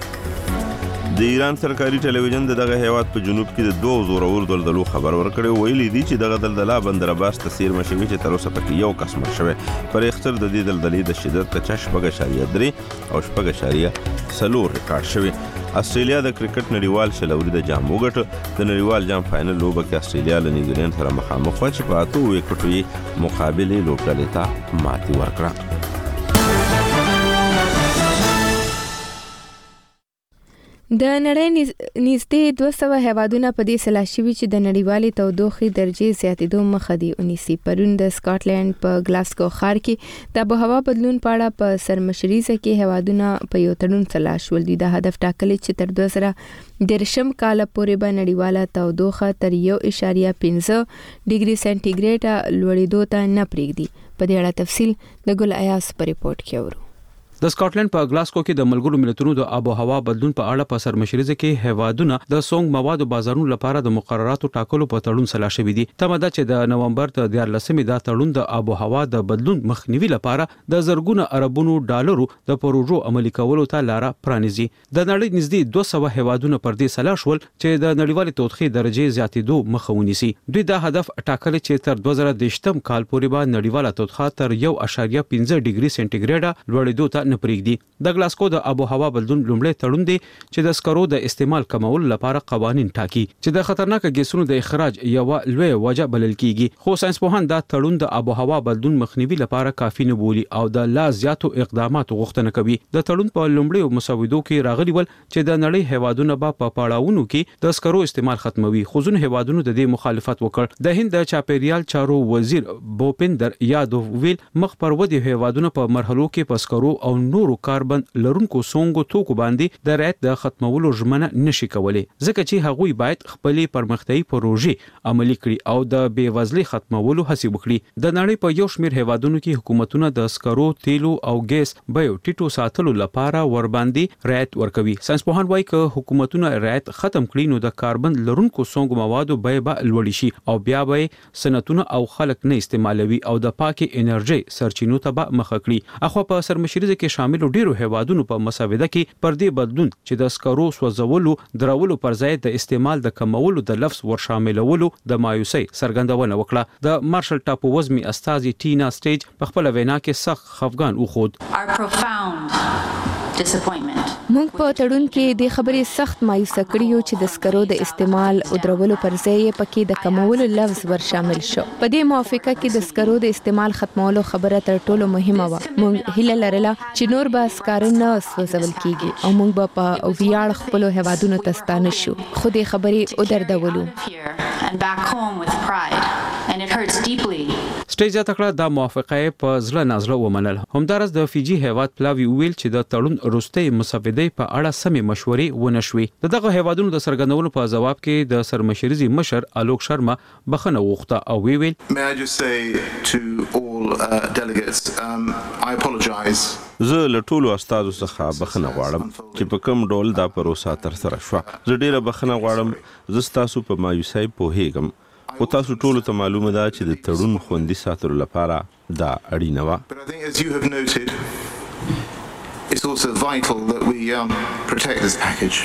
د ایران سرکاري ټلویزیون دغه هیواد په جنوب کې د دوه زورور دلدلو خبر ورکړی، ویلي دي چې دغه دلدله بندر عباس ته څیرمه شوې چې تر اوسه پکې یو کس مړ شوی. پر اختر د دې دلدلې د شدت کچه شپږ اعشاریه درې او شپږ اعشاریه څلور ریکارډ شوی. استرالیا د کرکټ نړیوال شلوري د جام وګټه. د نړیوال جام فائنل لوبه کې استرالیا له نیوزیلند سره مخامخ و چې په اتو وکټو یې مقابله لوبډلې ته ماتې ورکړه. د نړۍ نږدې دوه سوه هیوادونه په دې سلا شوي چې د نړیوالې تودوخې درجې زیاتېدو مخه دي ونیسي. پرون د سکاټلند په ګلاسکو ښار کې د آبهوا بدلون په اړه په سرمشریزه کې هیوادونه په یو تړون سلا شول. دوی دا هدف ټاکلی چې تر دوه زره دېرشم کاله پورې به نړیواله تودوخه تر یو اعشاریه پنځه ډیګري سنټیګریډ لوړېدو ته نه پرېږدي. په دې اړه تفصیل د ګل ایاس په ریپورت کې اورو. د سکاټلند په ګلاسکو کې د ملګرو ملتونو د آب او هوا بدلون په اړه په سرمشریزه کې هیوادونه د سونګ موادو بازارونو لپاره د مقرراتو ټاکلو په تړون سلا شوي دي. تمه ده چې د نومبر تر دیارلسمې دا تړون د آب او هوا د بدلون مخنیوي لپاره د زرګونو اربونو ډالرو د پروژو عملي کولو ته لار پرانیزي. د نړۍ نږدې دوه سوه هیوادونه پر دې سلا شول چې د نړیوالې تودوخې درجې زیاتېدو مخه ونیسي. دوی دا هدف ټاکلی چې تر دوه زره دېرشم کال پورې به نړیواله تودوخه تر یو اعشاریه پنځه ډیګري سنټیګریډ لوړېدو ته نه پرېږدي. د ګلاسکو د آب او هوا بدلون لومړی تړون دی چې د سکرو د استعمال کمولو لپاره قوانین ټاکي چې د خطرناک ګیسونو د اخراج یو لوی وجه بلل کیږي. خو ساينسپوهان دا تړون د آب او هوا بدلون مخنیوي لپاره کافي نه بولي او د لا زیاتو اقداماتو غوښتنه کوي. د تړون په لومړیو مسودو کې راغلي ول چې د نړۍ هیوادونه به په پاړاوونو کې د سکرو استعمال ختموي. خو ځینو هیوادونو د دې مخالفت وکړ. د هند د چاپیریال چارو وزیر بوپیندر یادو ویل مخ پر ودی هیوادونه په مرحلو کې په سکرو او نورو کاربن لرونکو سونګو توکو باندې د رعایت د ختمولو ژمنه نشي کولای، ځکه چې هغوی باید خپلې پرمختیايي پروژې عملي کړي او د بېوزلۍ ختمولو هڅې وکړي. د نړۍ په یو شمېر هیوادونو کې حکومتونه د سکرو، تیلو او ګیس بیو ټیټو ساتلو لپاره ورباندې رعایت ورکوي. ساينسپوهان وايي چې حکومتونه رعایت ختم کړي نو د کاربن لرونکو سونګو موادو بیه به لوړ شي او بیا به صنعتونه او خلک نه استعمالوي او د پاکي انرژي سرچینو ته به مخه کړي. اخو په سرمشریزه کې شامل ډیرو هیوادونو په مسوده کې پر دې بدلون چې د سکرو سوځولو درولو پر ځای د استعمال د کمولو د لفظ ور شاملولو د مایوسۍ څرګندونه وکړه. د مارشل ټاپو وزمي استاذي ټینا سټیج په خپل وینا کې سخت خفګان وخود. مونږ په تړون کې د خبرې سخت مایوسه کړیو چې د سکرو د استعمال او درولو پر ځای پکې د کمولو لفظ ور شامل شو. په دې موافقه کې د سکرو د استعمال ختمولو خبره تر ټولو مهمه و. مونږ هیله لرله چې نور به سکار نه سوځول کیږي او مونږ به په ویاړ خپل هیوادونو ته ستانه شو. خو دې خبرې ودردولو. سټیج تکړه د موافقه په ځله نازله ومنل. همدارس د فیجی هیواد پلاوی ویل چې د تړون وروستۍ مسودې په اړه سمې مشورې ونه شوې. دغه هیوادونو د څرګندولو په جواب کې د سرمشریزي مشر الوک شرما بخښنه وغوښته او وی ویل May I just say to all uh, delegates um, I apologize. زه له ټولو استادو څخه بخښنه غواړم چې په کوم ډول دا پروسه تر سره شوه. زه ډیره بخښنه غواړم. زه ستاسو په مایوسۍ پوهیږم. او تاسو ټولو ته معلومه ده چې د تړون خوندي ساتلو لپاره دا اړینه وه. But I think as you have noted, it's also vital that we um, protect this package.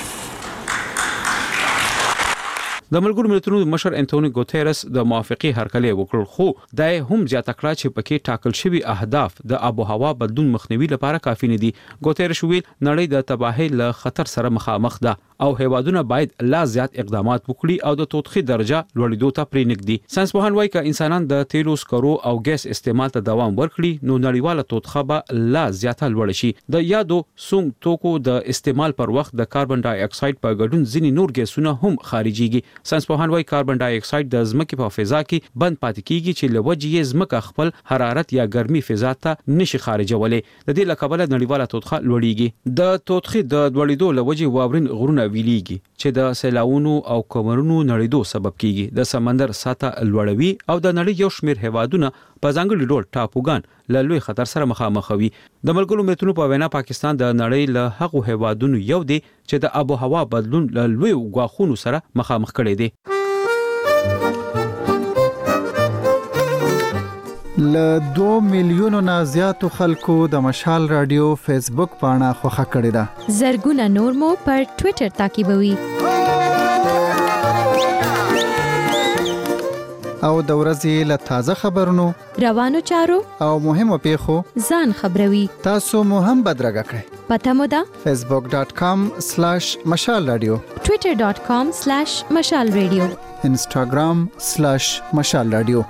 د ملګرو ملتونو مشر انټونی ګوتيرس د موافقه هرکلی وکړ، خو دا هم زیاته کړه چې پکې ټاکل شوی اهداف د آب او هوا بدلون مخنیوي لپاره کافي نه دي. ګوتيرس ویل نړۍ د تباهۍ له خطر سره مخامخ ده او هیوادونه باید لا زیات اقدامات وکړي او د توطئې درجه لوړېدو ته پرېنږدي. ساينسپوهان وايي چې انسانان د تیلو، سکرو او ګیس استعمال ته دوام ورکړي نو نړیواله توطئه به لا زیاته لوړ شي. د یادو سونګ توکو د استعمال پر وخت د کاربن ډای اکساید په ګډون ځینې نور ګیسونه هم خارجيږي. ساينسپوهان وايي کاربن ډای اکساید د ځمکې په فضا کې بند پاتې کیږي چې لوجې یې ځمکه خپل حرارت یا ګرمي فضا ته نشي خارجولای. د دې لکبله نړیواله توطئه لوړیږي. د توطئې د لوړېدو لوجې واورین غرونه ویليږي چې د سیلاونو او کومرونو نړېدو سبب کیږي. د سمندر سطح لوړوي او د نړۍ یو شمېر هیوادونه په ځانګړي ډول ټاپوګان له لوی خطر سره مخامخ وي. د ملګرو ملتونو په وینا پاکستان د نړۍ له هغو هیوادونو یو دی چې د آب او هوا بدلون له لوی غواخونو سره مخامخ کړي دي. له دو میلیونو نه زیاتو خلکو د مشال رادیو فیسبوک پاڼه خوښه کړې ده. زرګونه نور مو پر ټوئیټر تعقیبوي. او د ورځې له تازه خبرونو، روانو چارو او مهمو پیښو ځان خبروي. تاسو مو هم بدرګه کړئ. پته مو ده facebook dot com slash mashal radio، twitter dot com slash mashal radio، instagram slash mashal radio.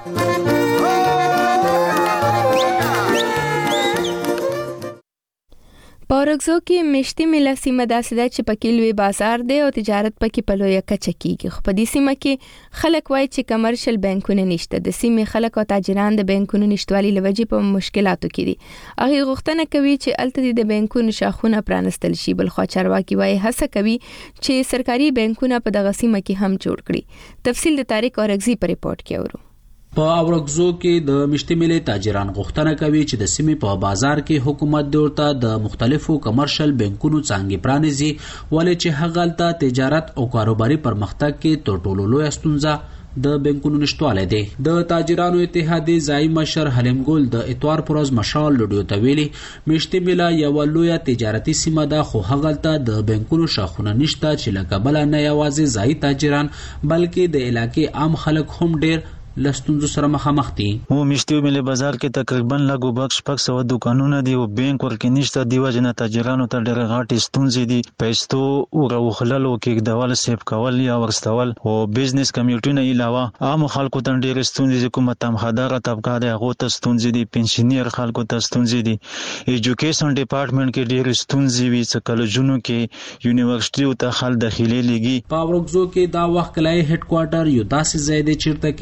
پورګزو کې مشتي مله سیمه داسې ده چې پکې لوی بازار دی او تجارت پکې په لویه کچه کیږي. خو په دې سیمه کې خلک وایي چې کمرشل بانکونه نشته. د سیمې خلک او تاجران د بانکونو نشټوالي لوجې په مشکلاتو کې دي. هغه غوښتنه کوي چې الته د بانکونو شاخونه پرانستل شي. بل خو چارواکي وایي هڅه کوي چې سرکاري بانکونه په دغه سیمه کې هم جوړ کړي. تفصیل د طارق اورغزي په ریپورت کې اورو. په اورګزو کې د مشتملې تاجران غوښتنه کوي چې د سیمې په بازار کې حکومت دورته د مختلفو کمرشل بانکونو څنګه پرانیزي، ولې چې هغه تجارت او کاروباري پرمختګ کې تر ټولو لوی ستونزه د بانکونو نشټوالی دی. د تاجرانو اتحادیې ځایي مشر حلیم ګل د اتوار پر ورځ مشال رادیو ته ویلي مشتمله یوه لویه تجارتي سیمه ده، خو هغلته د بانکونو شاخونه نشته چې له کبله نه یوازې ځایي تاجران بلکې د علاقې عام خلک هم ډیر لستونزو سره مخامخ دي. او مشتیو ملي بازار کې تقریبا لګو بخش پک سو دکانونه دي او بانک ورکې نشته. دیو جن تاجرانو ته ډېر غاټي ستونزې دي. پیسو او غوخللو کې د ډول سیف کول یا ورستول او بزنس کمیټونه علاوه عام خلکو ته ډېر ستونزې کومه تم خدای طبقه ده هغه ته ستونزې دي. پنشنیر خلکو ته ستونزې دي. ایجوکیشن ډپارټمنټ کې ډېر ستونزې وي. څه کالجونو کې یونیورسيټي ته خل داخلي لګي. په اورګزو کې دا وخت کلای هډ کوارټر یو داسې ځای دی چیرته کې درې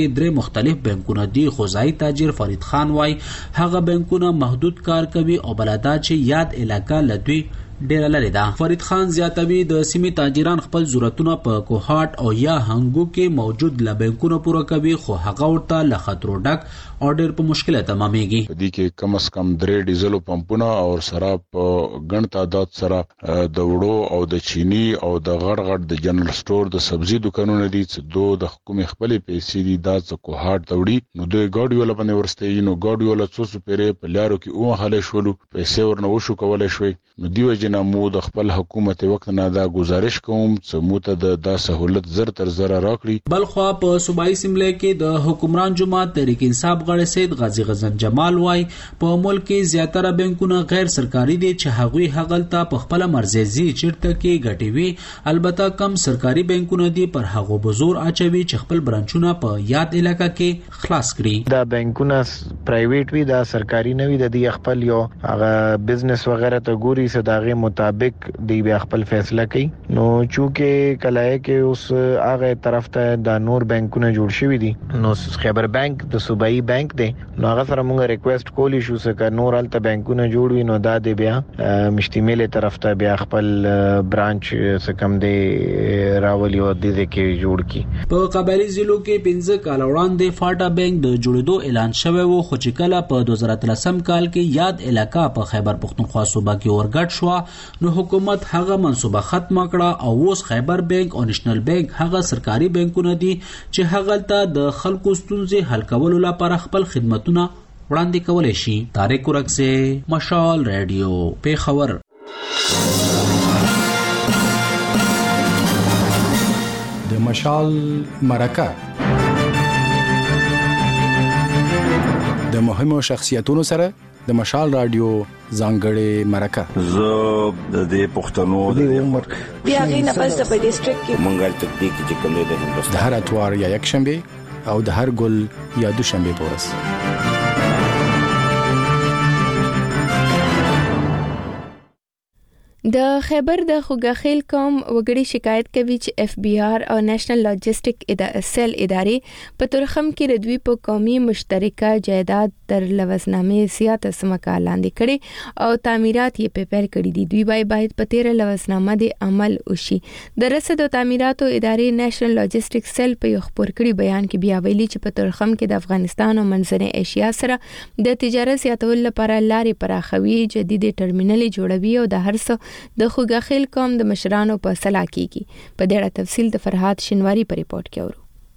مختلف بانکونه دي. خو تاجر فرید خان وای هغه بانکونه محدود کار کوي او بلدا چې یاد علاقہ لدوی ډیره لري ده. فرید خان زیاتوي د سیمې تاجران خپل ضرورتونه په کوهاټ او یا هنګو کې موجود ل بانکونو پوره کوي، خو هغه ورته له خطرو ډک او ډیر په مشکله تمامېږي. په دې کې کم از کم درې ډیزلو پمپونه او سره په ګڼ تعداد سره د وړو او د چینی او د غړ غړ د جنرال سٹور د سبزی دکانونه دي چې دوه د حکومت خپل پیسې دي دا څه کوهاټ توړي نو دوی ګاډي ولا باندې ورسته نو ګاډي ولا څو سپېره په لارو کې او حاله شولو پیسې ورنه وشو کولای شوي نو دیو جنا مو د خپل حکومت وخت نه دا گزارش کوم چې مو ته د دا سہولت زر تر زر راکړي. بلخوا په صوبایي سیمله کې د حکمران جماعت تحریک انصاف غړي سید غازی غزن جمال وای په ملک کې زیاتره بانکونه غیر سرکاري دي چې هغوی هغلته په خپل مرزي چیرته کې غټوي، البته کم سرکاري بانکونه دي پر هغه بزور اچوي چې خپل برانچونه په یاد علاقہ کې خلاص کړي. دا بانکونه پرایویټ وي دا سرکاري نه وي د دې خپل یو هغه بزنس وغیرہ ته ګوري صداغه مطابق دی بیا خپل فیصله کوي. نو چونکه کلای کې اوس هغه طرف ته د نور بانکونه جوړ شوی دي نو خیبر بانک د صوبایي بانک دی نو هغه سره موږ ریکوست کولی شو چې نور الته بانکونه جوړ وي نو دا دی بیا مشتمل طرف ته بیا خپل برانچ څخه کم دی راولي او د دې کې جوړ کی. په قبایلی ضلعو کې پنځه کال وړاندې فاټا بانک د جوړېدو اعلان شوی و خو چې کله په دوه زره اتلسم کال کې یاد علاقہ په خیبر پختونخوا صوبه کې ورګټ شو نو حکومت هغه منصوبه ختم کړه او اوس خیبر بانک او نېشنل بانک هغه سرکاري بانکونه دي چې هغه ته د خلکو ستونزې حل کولو لپاره خپل خدماتونه وړاندې کولای شي. طارق ورکسه مشال رادیو پیښور. د مشال مرکه د مهمو شخصیتونو سره د مشال رادیو ځانګړې مرکه زه د دې پښتنو د عمر بیا غي نه پس په ډیسټریکټ کې منګل تکنیک چې کوم دی د هندوستان د هر اتوار یا یک شنبه او د هر ګل یا دوشنبه پورس. د خیبر د خوګخیل قوم وګړي شکایت کوي چې اف بی آر او نېشنل لاجستیک سیل ادارې په تورخم کې د دوی په قومي مشترکه جایداد تر لوزنامې زیاته سمکه لاندې کړي او تعمیرات یې په پیل کړي دي. دوی باید باید په تیر لوزنامه د عمل وشي. د رسد او تعمیراتو ادارې نېشنل لاجستیک سیل په یو خبر کړي بیان کې بیا ویلي چې په تورخم کې د افغانستان او منځنۍ ایشیا سره د تجارت زیاتولو لپاره لارې پراخوي، جدید ټرمینل جوړوي او د هر څه د خوګخیل قوم د مشرانو په صلاح کېږي. په دې اړه تفصیل د فرحات شنواری په ریپورت کې اورو.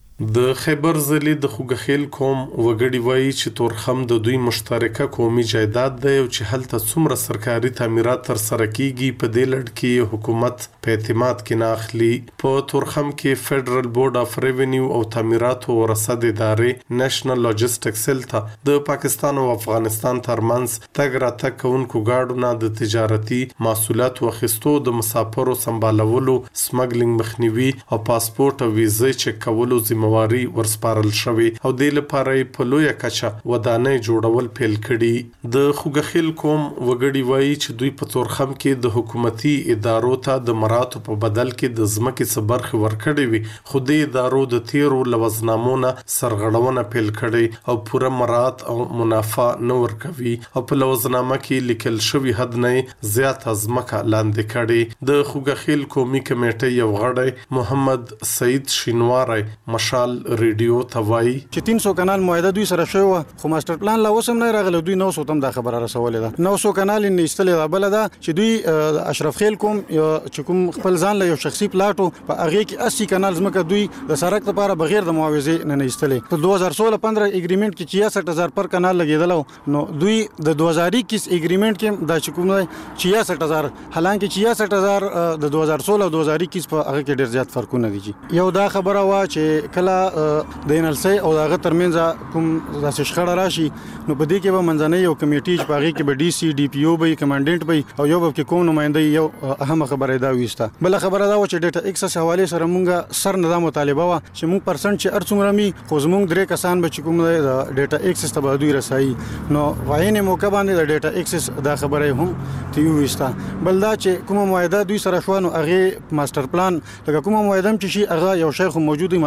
د خیبر ضلع د خوګخیل قوم وګړي وایي چې تورخم د دوی مشترکه قومي جایداد دی او چې هلته څومره سرکاري تعمیرات تر سره کیږي په دې لړ کې حکومت په اعتماد کې نه اخلي. په تورخم کې فدرال بورډ اف ریونیو او تعمیرات او رصد ادارې نېشنل لاجستیک سیل ته د پاکستان او افغانستان ترمنځ تګ راتګ کوونکو گاډو نه د تجارتي محصولات واخیستو، د مسافرو سمبالولو، سمګلینګ مخنیوي او پاسپورت او ویزې چک کولو واري ورسپارل شوی او د لپاره په لویه کچه ودانۍ جوړول پیل کړي. د خوګخیل قوم وګړي وایي چې دوی په تورخم کې د حکومتي ادارو ته د مراتو په بدل کې د ځمکې څخه برخه ورکړي وي، خو د ادارو د تیرو لوزنامونه سرغړونه پیل کړي او پوره مرات او منافع نه ورکوي او په لوزنامه کې لیکل شوی حد نه زیات ځمکه لاندې کړي. د خوګخیل قومي کمیټې یو غړی محمد سعید شینواری مشال ریډیو توای چې تین سو کانال معاهده دوی سره شوی خو ماستر پلان لا اوسم نه راغله. دوی نو سو تم دا خبره رسولې ده. نو سو کانال نه استلې ده بل ده چې دوی اشرف خیل کوم چې کوم خپل ځان له یو شخصي پلاټو په هغه کې اسی کانال زمکه دوی د سرک لپاره بغیر د معاوضه نه نه استلې. په دوه هزار سولہ پندرہ اګریمنت کې چھیاسٹھ هزار پر کانال لګیدل نو دوی د دوه هزار اکیس اګریمنت کې دا چې کوم چھیاسٹھ هزار حالانکه چھیاسٹھ هزار د دوه هزار سولہ دوه هزار اکیس په هغه کې ډیر زیات فرقونه دي. یو دا خبره وا چې کله د انلسي او دغه ترمنځ کوم داسې شخړه راشي نو په دې کې به منځنۍ یو کمیټي چې پاږي کې به ډي سي ډي پی او به کمانډنټ به او یو به کې کوم نمائنده یو اهم خبره دا وسته. بل خبره دا و چې ډیټا ایکسس حواله سره مونږه سر نه مطالبه وا چې مونږ پرسنټ چې ارڅومره می خو زمونږ درې کسان به چې کوم د ډیټا ایکسس ته به دوی رسایي نو واینه موقع باندې د ډیټا ایکسس دا خبره هم تی وسته. بل دا چې کوم معاهده دوی سره شو نو هغه ماستر پلان لکه کوم معاهده چې شي هغه یو شیخ موجودی ماستر پلان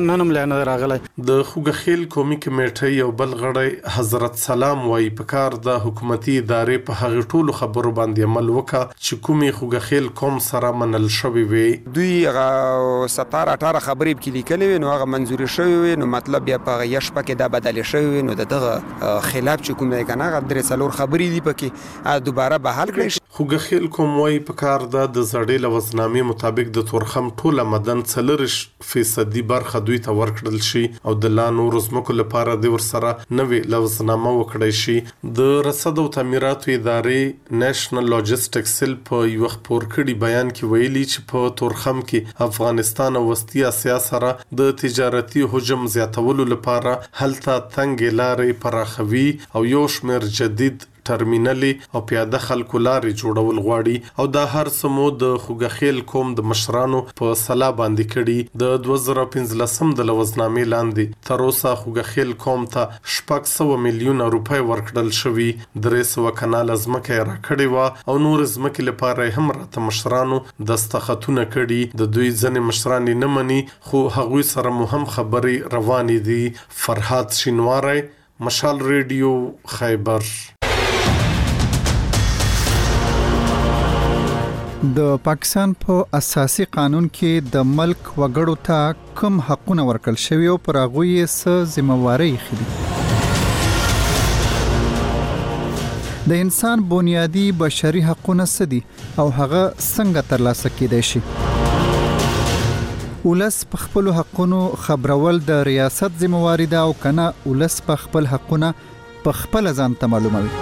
نن هم لا راغلی. د خوګخیل قومي کمیټې یو بل غړی حضرت سلام وایي په کار د حکومتي ادارې په هغه ټولو خبرو باندې عمل وکړه چې کومي خوګخیل قوم سره منل شوی وي. دوی هغه ستاره اټاره خبرې کې لیکلې وي نو هغه منزوري شوی وي نو مطلب بیا په یش پکې دا بدل شوی وي نو دغه خلاف چې کوم دی کنه هغه درې څلور خبرې دی پکې دوباره بحال کړي. خوګخیل قوم وایي په کار د زړې لوزنامې مطابق د تورخم ټوله مدن څلورش فیصدي برخه دوی ته ورکړل شي او د لا نورو ځمکو لپاره د ورسره نوې لوزنامه وکړی شي. د رصد او تعمیراتو ادارې نېشنل لاجستیک سیل په یو خبر کړي بیان کې ویلي چې په تورخم کې افغانستان او وسطي اسیا سره د تجارتي حجم زیاتولو لپاره هلته تنګ لارې پراخوي او یو شمېر جدید ټرمینلې او پیاده خلکو لارې جوړول غواړي او دا هر سمو د خوګخیل قوم د مشرانو په سلا باندې کړي. د دوه زره پنځلسم د لوزنامې لاندې تر اوسه خوګخیل قوم ته شپږ سوه میلیونه روپۍ ورکړل شوي. درې سوه کناله ځمکه یې راکړې وه او نور ځمکې لپاره هم راته مشرانو دستخطونه کړي. د دوی ځینې مشران نه مني خو هغوی سره مو هم خبرې روانې دي. فرهاد شینواری، مشال ریډیو، خیبر. د پاکستان په اساسي قانون کې د ملک وګړو ته کوم حقونه ورکړل شوي او پر هغه یې څه ذمہواری خېدي. د انسان بنیادی بشري حقونه څه دي او هغه څنګه ترلاسه کېدای شي. ولس په خپل حقونو خبرول د ریاست ذمہواری ده او کنه ولس په خپل حقونه په خپل ځان ته معلوموي.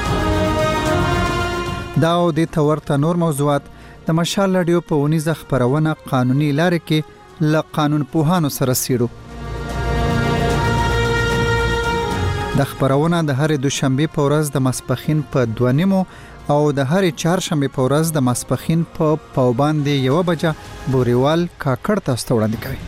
دا او د تورته نور موضوعات د مشال رادیو په ونیزه خبرونه قانوني لارې کې ل قانون پوهانو سره سیرو. د خبرونه د هر دوشنبه په ورځ د ماسپخین په دوه نیمو او د هر چهارشنبه په ورځ د ماسپخین په پاوباندې یو بجه بوريوال کاکړ تاسو وړاندې کوي.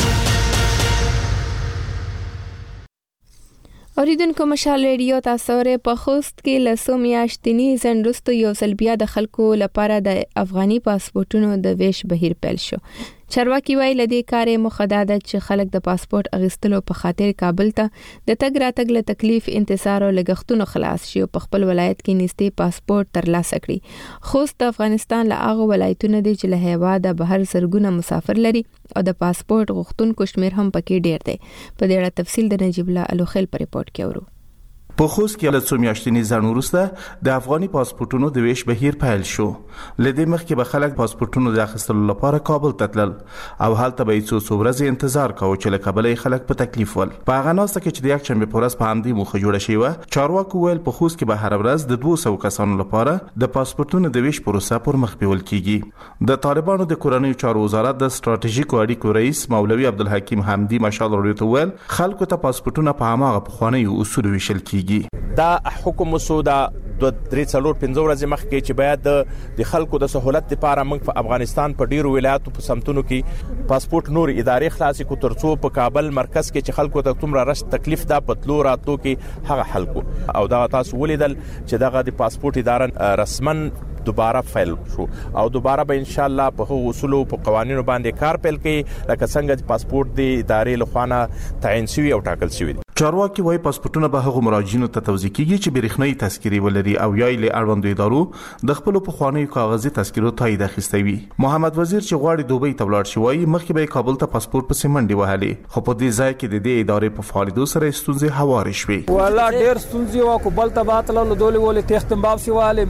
اوریدونکو مشال ریډیو تاسو ورې په خوست کې لسو میاشتنی زندرستو یو سلبیا د خلکو لپاره د افغاني پاسپورتونو د ویش بهیر پیل شو. چارواکي وایي لدې کارې مخداده چې خلک د پاسپورت اغستلو په خاطر کابل ته د تګ راتګ له تکلیف انتظار او لګښتونو خلاص شي او په خپل ولایت کې نږدې پاسپورت ترلاسه کړي. خوست د افغانستان له هغه ولایتونو دی چې له هیواده بهر زرګونه مسافر لري او د پاسپورت غوښتونکو شمیر هم پکې ډیر دی. په دې اړه تفصیل د نجیب الله الوخیل په ریپورت کې اورو. په خوست کې له څو میاشتنی ځان وروسته د افغاني پاسپورتونو د ویش بهیر پیل شو. لدې مخکې به خلک پاسپورتونو د اخیستلو لپاره کابل ته تلل او هلته به څو څو ورځې انتظار کاوه چې له کابل خلک په تکلیف ول. په هغه ناسته کې چې د یک شنبه په ورځ په همدې موخه جوړه شوې و، چارواکو ویل په خوست کې به هر ورځ د دوه سوه کسانو لپاره د پاسپورتونو د ویش پروسه پر مخ بیول کیږي. د طالبانو د کورنیو چارو وزارت د ستراتیژیکو اړیکو رئیس مولوي عبدالحکیم حمدی مشال ورته ویل خلکو ته پاسپورتونه په هغه پخوانیو اصول ویشل کیږي. دا حکم مسوده د درې څلور پنځه ورځې مخکې چې باید د خلکو د سہولت لپاره موږ په افغانستان په ډیرو ولایتو په سمتونو کې پاسپورت نور ادارې خلاصې کو ترڅو په کابل مرکز کې چې خلکو ته تومره رش تکلیف ده پتلو راتلو کې هغه حل کو او دا تاسو ولیدل چې دغه د پاسپورت اداره رسمن دوباره فایل شو او دوباره به ان شاء الله په اصول او په قوانینو باندې کار پیل کړي لکه څنګه چې پاسپورت د ادارې لخوا تعین شوی او ټاکل شوی. چارواکي وايي پاسپورتونه به هغه مراجعینو ته توزیع کیږي چې برېښنايي تذکرې ولري او یا له اړوندو ادارو د خپل پخوانیو کاغذي تذکرو تایید اخیستی وي. محمد وزیر چې غواړي دوبۍ ته ولاړ شي وايي مخکې به کابل ته پاسپورت په سیمنډي وهلي خو په دې ځای کې د دې ادارې په فعالیتو سره ستونزې هوارې شوې. ولا ډېر ستونزې وا کو بل ته باتلو دولي ولې تختم باب سی والي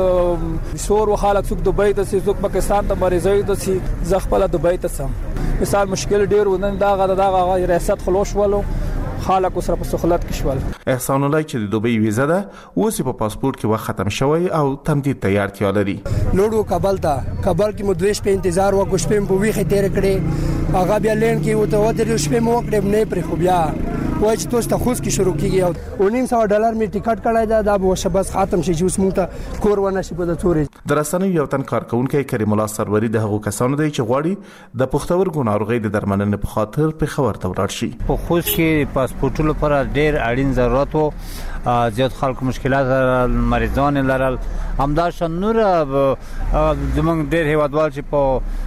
بل شور وخالق څوک دوبۍ ته سي څوک پاکستان ته مریضي ته سي زغپله دوبۍ ته سم مثال مشکل ډېر ونن دا غا دا غا ریاست خلوش ولو خلک سره په سہولت کې شول. احسان الله چې د دوبۍ ویزه ده اوس په پاسپورت کې وخت ختم شوی او تمدید ته اړتیا لري. لوړو کابل ته کابل کې مو دوه شپې انتظار وکړو شپې په ویخه تیر کړې هغه بیا لین کې وته ودرې شپې مو وکړې نه پر خو بیا وای چې تاسو ته خوست کې شروع کیږي او نیم سو ډالر می ټیکټ کړای دا د وشبس ختم شي چې اوس مونږ ته کور ونه شي په تورې. درسنه یو تن کارکونکو کریم الله سروری د هغو کسانو دی چې غواړي د پښتورګو ناروغي د درملنې په خاطر په خبر ته ولاړ شي. په خوست کې پاسپورتونو لپاره ډېر اړین ضرورت وو زیات خلکو مشکلات مریضان لرل همدا شان نور زمونږ ډېر هیوادوال چې په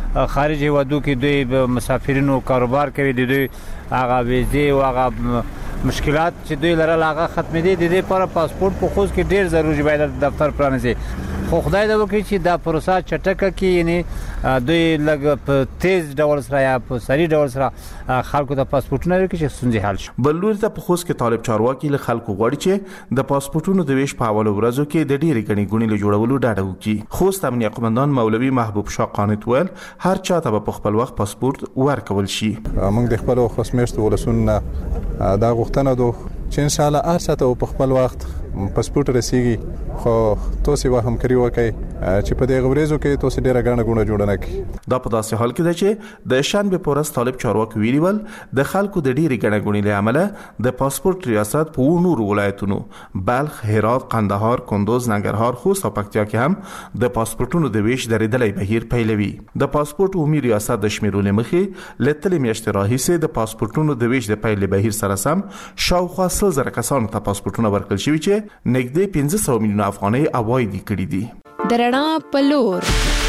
خارج هیوادو کې دوی مسافرینو کاروبار کوي د دوی هغه ویزې او هغه مشکلات چې دوی لرل هغه ختمې دي. د دې لپاره پاسپورت په خوځ کې ډیر ضروري باید دفتر پرانیزي. خو خدای دې وکړي چې دا پروسه چټکه کې یعنی دوی لږ په تیز ډول سره یا په سری ډول سره خلکو ته پاسپورتونه ورکړي چې ستونزې حل شي. بل لوري ته په خوځ کې طالب چارواکي له خلکو غواړي چې د پاسپورتونو د ویش په اول ورځو کې د ډېری غني ګونې له جوړولو ډاډه وکړي. خوست امنیه قومندان مولوي محبوب شاه قانت ویل هر چا ته په خپل وخت پاسپورت ورکول شي. موږ د خپل خوست میشت ولسونه دا غوښتنه ده چې ان شاء الله هر څه ته په خپل وخت پاسپورت رسیږي. خو تاسو به همکاري وکړئ چې په دې غوړېزو کې تاسو ډیره غاڼه غونه جوړ نه کړئ. دا په داسې حال کې ده چې د شنبه پورس طالب چارواکي ویلول د خلکو د ډیره غاڼه غونې له امله د پاسپورت ریاست په نور ولایتونو بلخ، هرات، قندهار، کندوز، ننګرهار، خوست او پکتیا کې هم د پاسپورتونو د ویش درېدلې بهیر پیلوي. د پاسپورت عمومي ریاست د شمیرولې مخې لتلې میاشتې راهیسې د پاسپورتونو د ویش د پیل بهیر سره سم شاوخوا سل زره کسانو ته پاسپورتونه ورکړل شوي چې نږدې پنځه سوه میلیونه افغانۍ اوایدي کړي دي. درنا پلور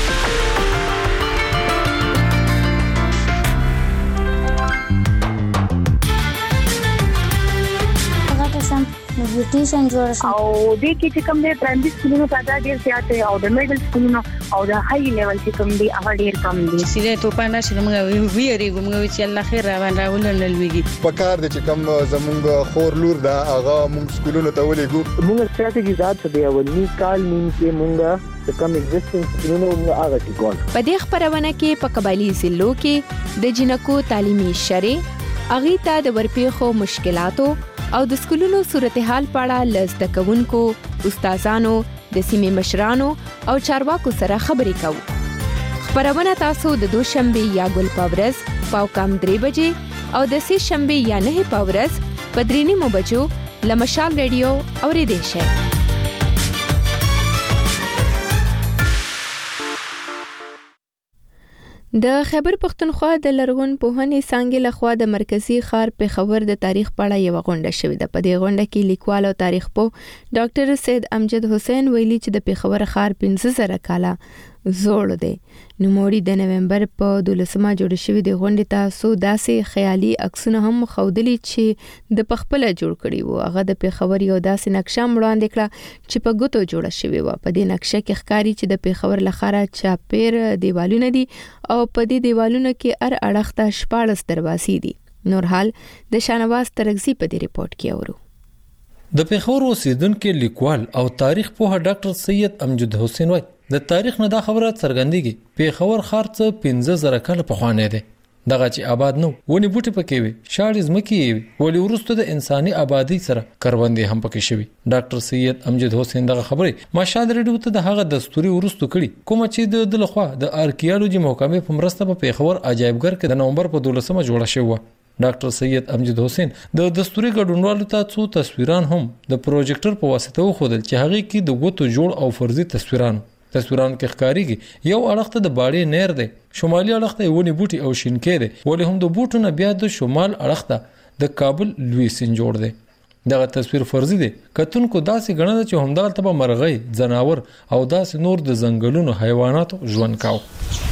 بیوټیشن جوړ شو او د کې چې کوم د پرایمري سکولونو تعداد ډیر زیات دی او د میډل سکولونو او د های لیول چې کوم دی هغه ډیر کم دي. سیده توپانه چې موږ ویریږو موږ چې الله خیر روان راولل لويږي په کار د چې کوم زمونږ خور لور دا هغه موږ سکولونو ته ولېګو. موږ ستراتیژي ذات څه دی ولني کال نیم کې موږ د کوم ایگزیسټنس سکولونو موږ هغه کې ګول. په دې خبرونه کې په قبایلی ضلعو کې د جنکو تعلیمي شرې اغي ته د ورپېخو مشکلاتو او د سکولونو صورتحال په اړه لزده کوونکو، استادانو، د سیمې مشرانو او چارواکو سره خبرې کوو. خبرونه تاسو د دوشنبه یا ګل پاورز پاو کام درې بجې او د سې شنبه یا نه پاورز په درې نیمو بجو لمشال ریډیو اوریدئ شئ. د خیبر پختونخوا د لرغون پوهنې څانګې لخوا د مرکزی ښار پېښور د تاریخ په اړه یو غونډه شوې ده. په دې غونډه کې لیکوال او تاریخ پوه ډاکټر سید امجد حسین ویلي چې د پېښور ښار پنځه زره کاله زوړ دی. نوموړي د نومبر په دولسمه جوړ شوې د غونډې تاسو داسې خیالي عکسونه هم خودلی چې د پخپله جوړ کړي وو. هغه د پېښور یو داسې نقشه وړاندې کړه چې په ګوتو جوړه شوې وه. په دې نقشه کې ښکاري چې د پېښور لخوا چاپیر دیوالونه دي او په دې دیوالونو کې هر اړخ ته شپاړس دروازې دي. نور حال د شانواز ترغزي په دې ریپورت کې اورو. د پېښور اوسیدونکو لیکوال او تاریخ پوه ډاکټر سید امجد حسین وایي د تاریخ نه دا خبره څرګندېږي پېښور ښار څه پنځه زره کاله پخوانی دی. دغه چې آباد نو ونی بوټي پکې وي، شاړې ځمکې وي، ولې وروسته د انساني آبادی سره کروندې هم پکې شوي. ډاکټر سید امجد حسین دغه خبرې ماشاد ریډیو ته د هغه دستوري ورستو کړي کوم چې د دلخوا د آرکیالوجي محکمې په مرسته په پېښور عجایبګر کې د نومبر په دولسمه جوړه شوې. ډاکټر سید امجد حسین د دستوري ګډونوالو ته څو تصویران هم د پروجیکټر په واسطه وښودل چې هغه کې د ګوتو جوړ او فرضي تصویران تصویران کې ښکاریږي یو اړخ ته د باړې نیر دی، شمالي اړخ ته ونی بوټي او شینکې دی، ولې هم د بوټو نه بیا د شمال اړخ ته د کابل لوی سیند جوړ دی. دغه تصویر فرضي دی. کتونکو داسې ګڼل چې همدلته به مرغۍ، ځناور او داسې نور د ځنګلونو حیواناتو ژوند کاوه.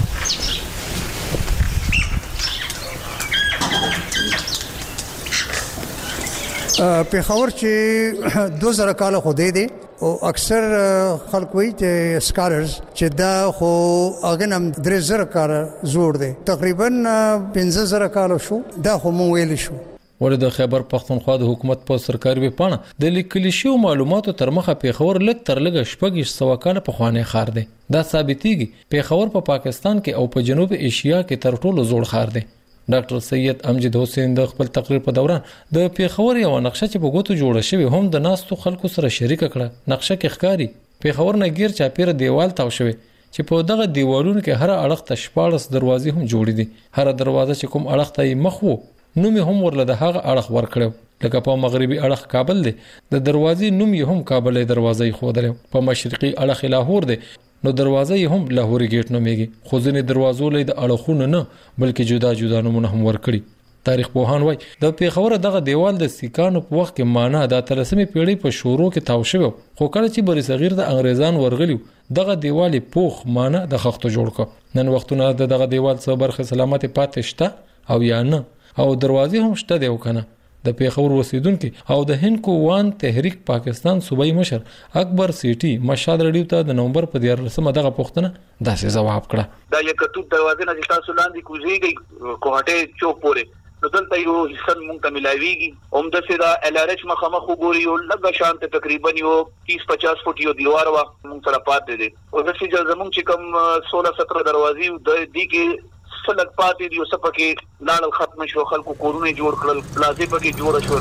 پېښور چې دوه زره کاله خو دی دی او اکثر خلک وایي چې سکالرز چې دا خو هغه نم درې زره کاله زوړ دی، تقریبا پنځه زره کاله شو. دا خو مونږ ویل شو. ولې د خیبر پختونخوا د حکومت په سرکاري ویبپاڼه د لیکل شویو معلوماتو تر مخه پېښور لږ تر لږه شپږ سوه کاله پخوانی ښار دی. دا ثابتېږي پېښور په پاکستان کې او په جنوب ایشیا کې تر ټولو زوړ ښار دی. ډاکټر سید امجد حسین د خپل تقریر په دوران د پېښور یو نقشه چې په ګوتو جوړه شوې هم د ناستو خلکو سره شریک کړه. نقشه کې ښکاری پېښور نه غیر چاپیره دیوال تاو شوی چې په دغه دیوالونو کې هر اړخ ته شپاړس دروازې هم جوړې دي. هر دروازه چې کوم اړخ ته مخ وو نوم هم ورله د هغه اړخ ورکړو. لکه په مغربي اړخ کابل دی، د دروازې نوم یې هم کابلې دروازې خودلې. په مشرقي اړخ لاهور دی، نو دروازه یې هم لاهوري گیټ نومېږي. خو ځینې دروازو لې د اړخونو نه بلکې جدا جدا نومونه هم ورکړي. تاریخ پوهان وایي د پیښور دغه دیوال د سیکانو په وخت کې معنا د اتلسمې پیړۍ په شروع کې تاو شوی خو کله چې بری صغیر د انګریزان ورغلیو دغه دیوال پوخ معنا د خښتو جوړ کړ نن وختونه دغه دیوال څخه برخه سلامت پاتې شته او یا نه او دروازې هم شته دی وکنه د پیښور اوسیدونکو او د هند کووان تحریک پاکستان صوبایي مشر اکبر سیټي مشال رډیو ته د نومبر په دیارلسمه دغه پوښتنه داسې ځواب کړه دا یو کتو دروازې نه چې تاسو لاندې کوزيږي کوهټه چوک پورې نو دلته یو حصہ مونږ ته ملایويږي هم د سره ال ار ایچ مخامخ وګوري او لږه شانته تقریبا یو تیس پچاس فوټ یو دیوار وا مونږ سره پاتې دي او د چې زمونږ چې کوم سولہ سترہ دروازې د دې کې سلک پاتې دي او سپکه لاړ ختم شو خلکو کورونه جوړ کړل پلازې پکې جوړ شو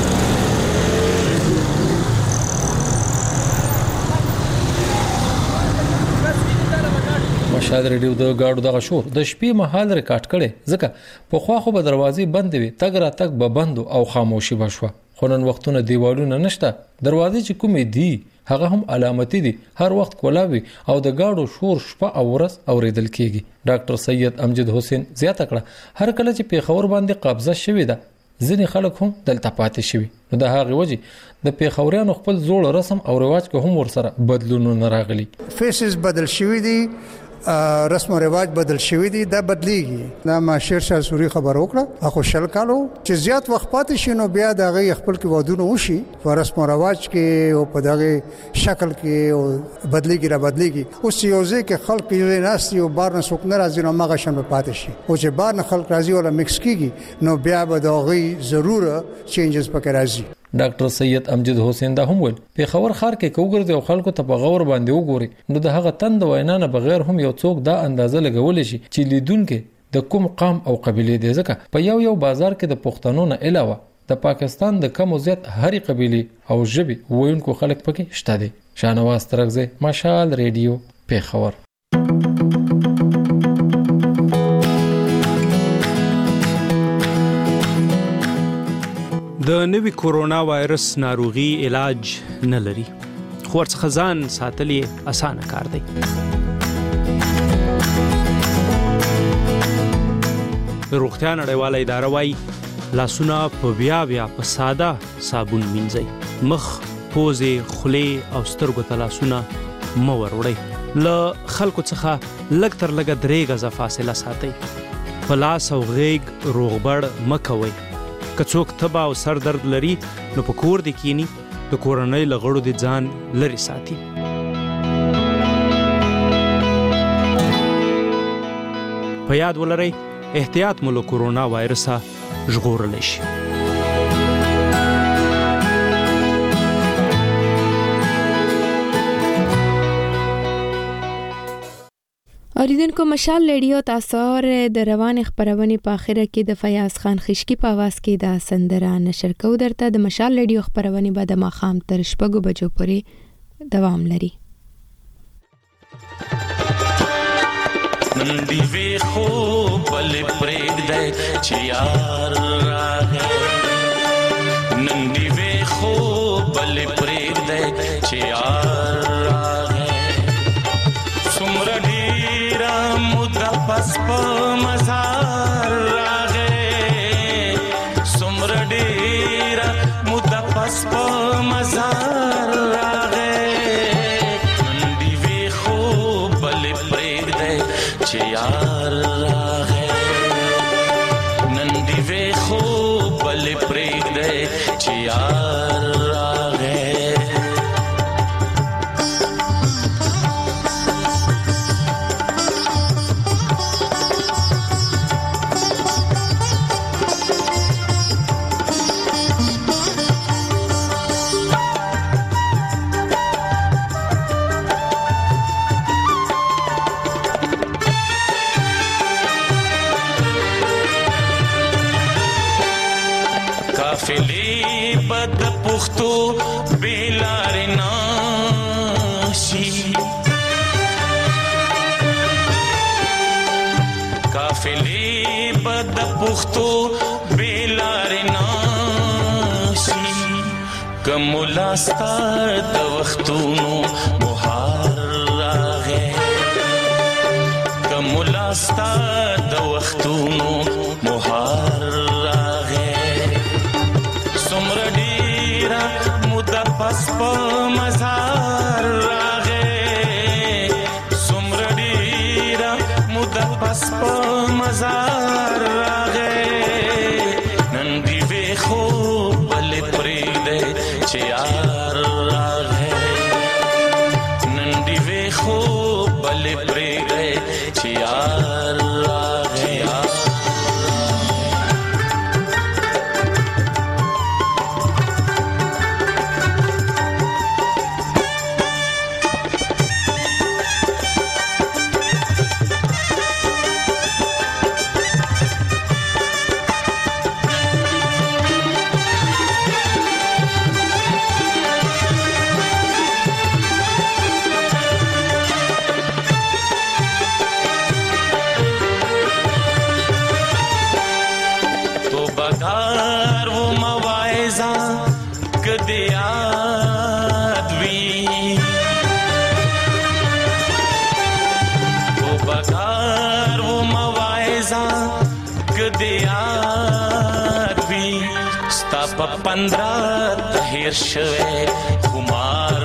مشال رډیو د گاډو دغه شور د شپې مهال ریکارډ کړي ځکه په خوا خو به دروازې بند وي تګ را تګ به بند او خاموشي بشوه خو نن وختونه دیوالونه نشته دروازې چې کومې دي هغه هم علامتي دي هر وخت کولاوي او د گاډو شور شپه او ورځ اوریدل کیږي ډاکټر سید امجد حسین زیاته کړه هر کله چې پیښور باندې قبضه شوې ده ځینې خلک هم دلته پاتې شوي نو د هغه وجه د پیښوريانو خپل زوړ رسم او رواج کې هم ورسره بدلونونه راغلي فیسز بدل شوي دي رسم او رواج بدل شوی دي دا بدلیږي دا ما شیر شاه سوري خبر وکړه اخو شل کالو چې زیات وخت پاتې شینو بیا دا غي خپل کې ودونه وشي په رسم او رواج کې او په دغه شکل کې او بدلیږي را بدلیږي او سیوزه کې خلک یې ناسي او بار نه څوک نه راځي نو ماغه شنه پاتې شي او چې بار نه خلک راځي ولا مکس کیږي نو بیا به دا غي ضرور چینجز پکې راځي ډاکټر سید امجد حسین دا هم ول پیښور خار کې کوګرځي او خلکو ته په غور باندې وګوري نو د هغه تند وینا نه بغیر هم یو څوک دا اندازه لګول شي چې لیدونکو د کوم قام او قبيله دي ځکه په یو یو بازار کې د پښتنو نه علاوه د پاکستان د کم او زیات هرې قبيله او ژبي وینکو خلک پکې شته دي شانواز ترغزه مشال ریډیو پیښور د نوي کورونا وایرس ناروغي علاج نه لري خو ورڅخه ځان ساتل یې اسانه کار دی روغتیا نړیواله اداره وايي لاسونه په بیا بیا په ساده صابون مینځئ مخ پوزې خولې او سترګو ته لاسونه مه وروړئ له خلکو څخه لږ تر لږه درې غزه فاصله ساتئ په لاس او غیږ روغبړ مه کوئ که څوک تبه او سر درد لري نو په کور دې کینی د کورنۍ له غړو دې ځان لرې ساتي په یاد ولرئ احتیاط مو له کورونا وایرسه ژغورلی شي اوریدونکو مشال ریډیو تاسو د روان خبرونه په اخره کې د فیاض خان خشکی په आवाज کې د سندره نشر کو درته د مشال ریډیو خبرونه به د ماخام تر شپږو بجو پورې دوام لري نن دی وی خو بل پرېګ دی چې یار راغی نن دی وی خو بل پرېګ دی چې یار پس په مزار راغې سمر ډیر مد پس په مزار راغې نن دی وی خو بل پرېګ دی چې یار راغې نن دی وی خو بل پرېګ دی چې یار راغې قافلې بد پختو بیلار ناشي قافلې بد پختو بیلار ناشي کمولا ستار د وختونو مهار راغې کمولا ستار د وختونو مهار پس په مزار راغې سمر ډیرا مود پس په مزار راغې نن دی وی خو بل پرې دې چې یار راغې نن دی وی خو بل پرې دې چې یار راغې پندرہ تهیر شوه خمار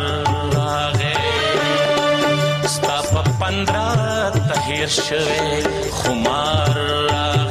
راغه ستا په پندرہ تهیر شوه خمار راغه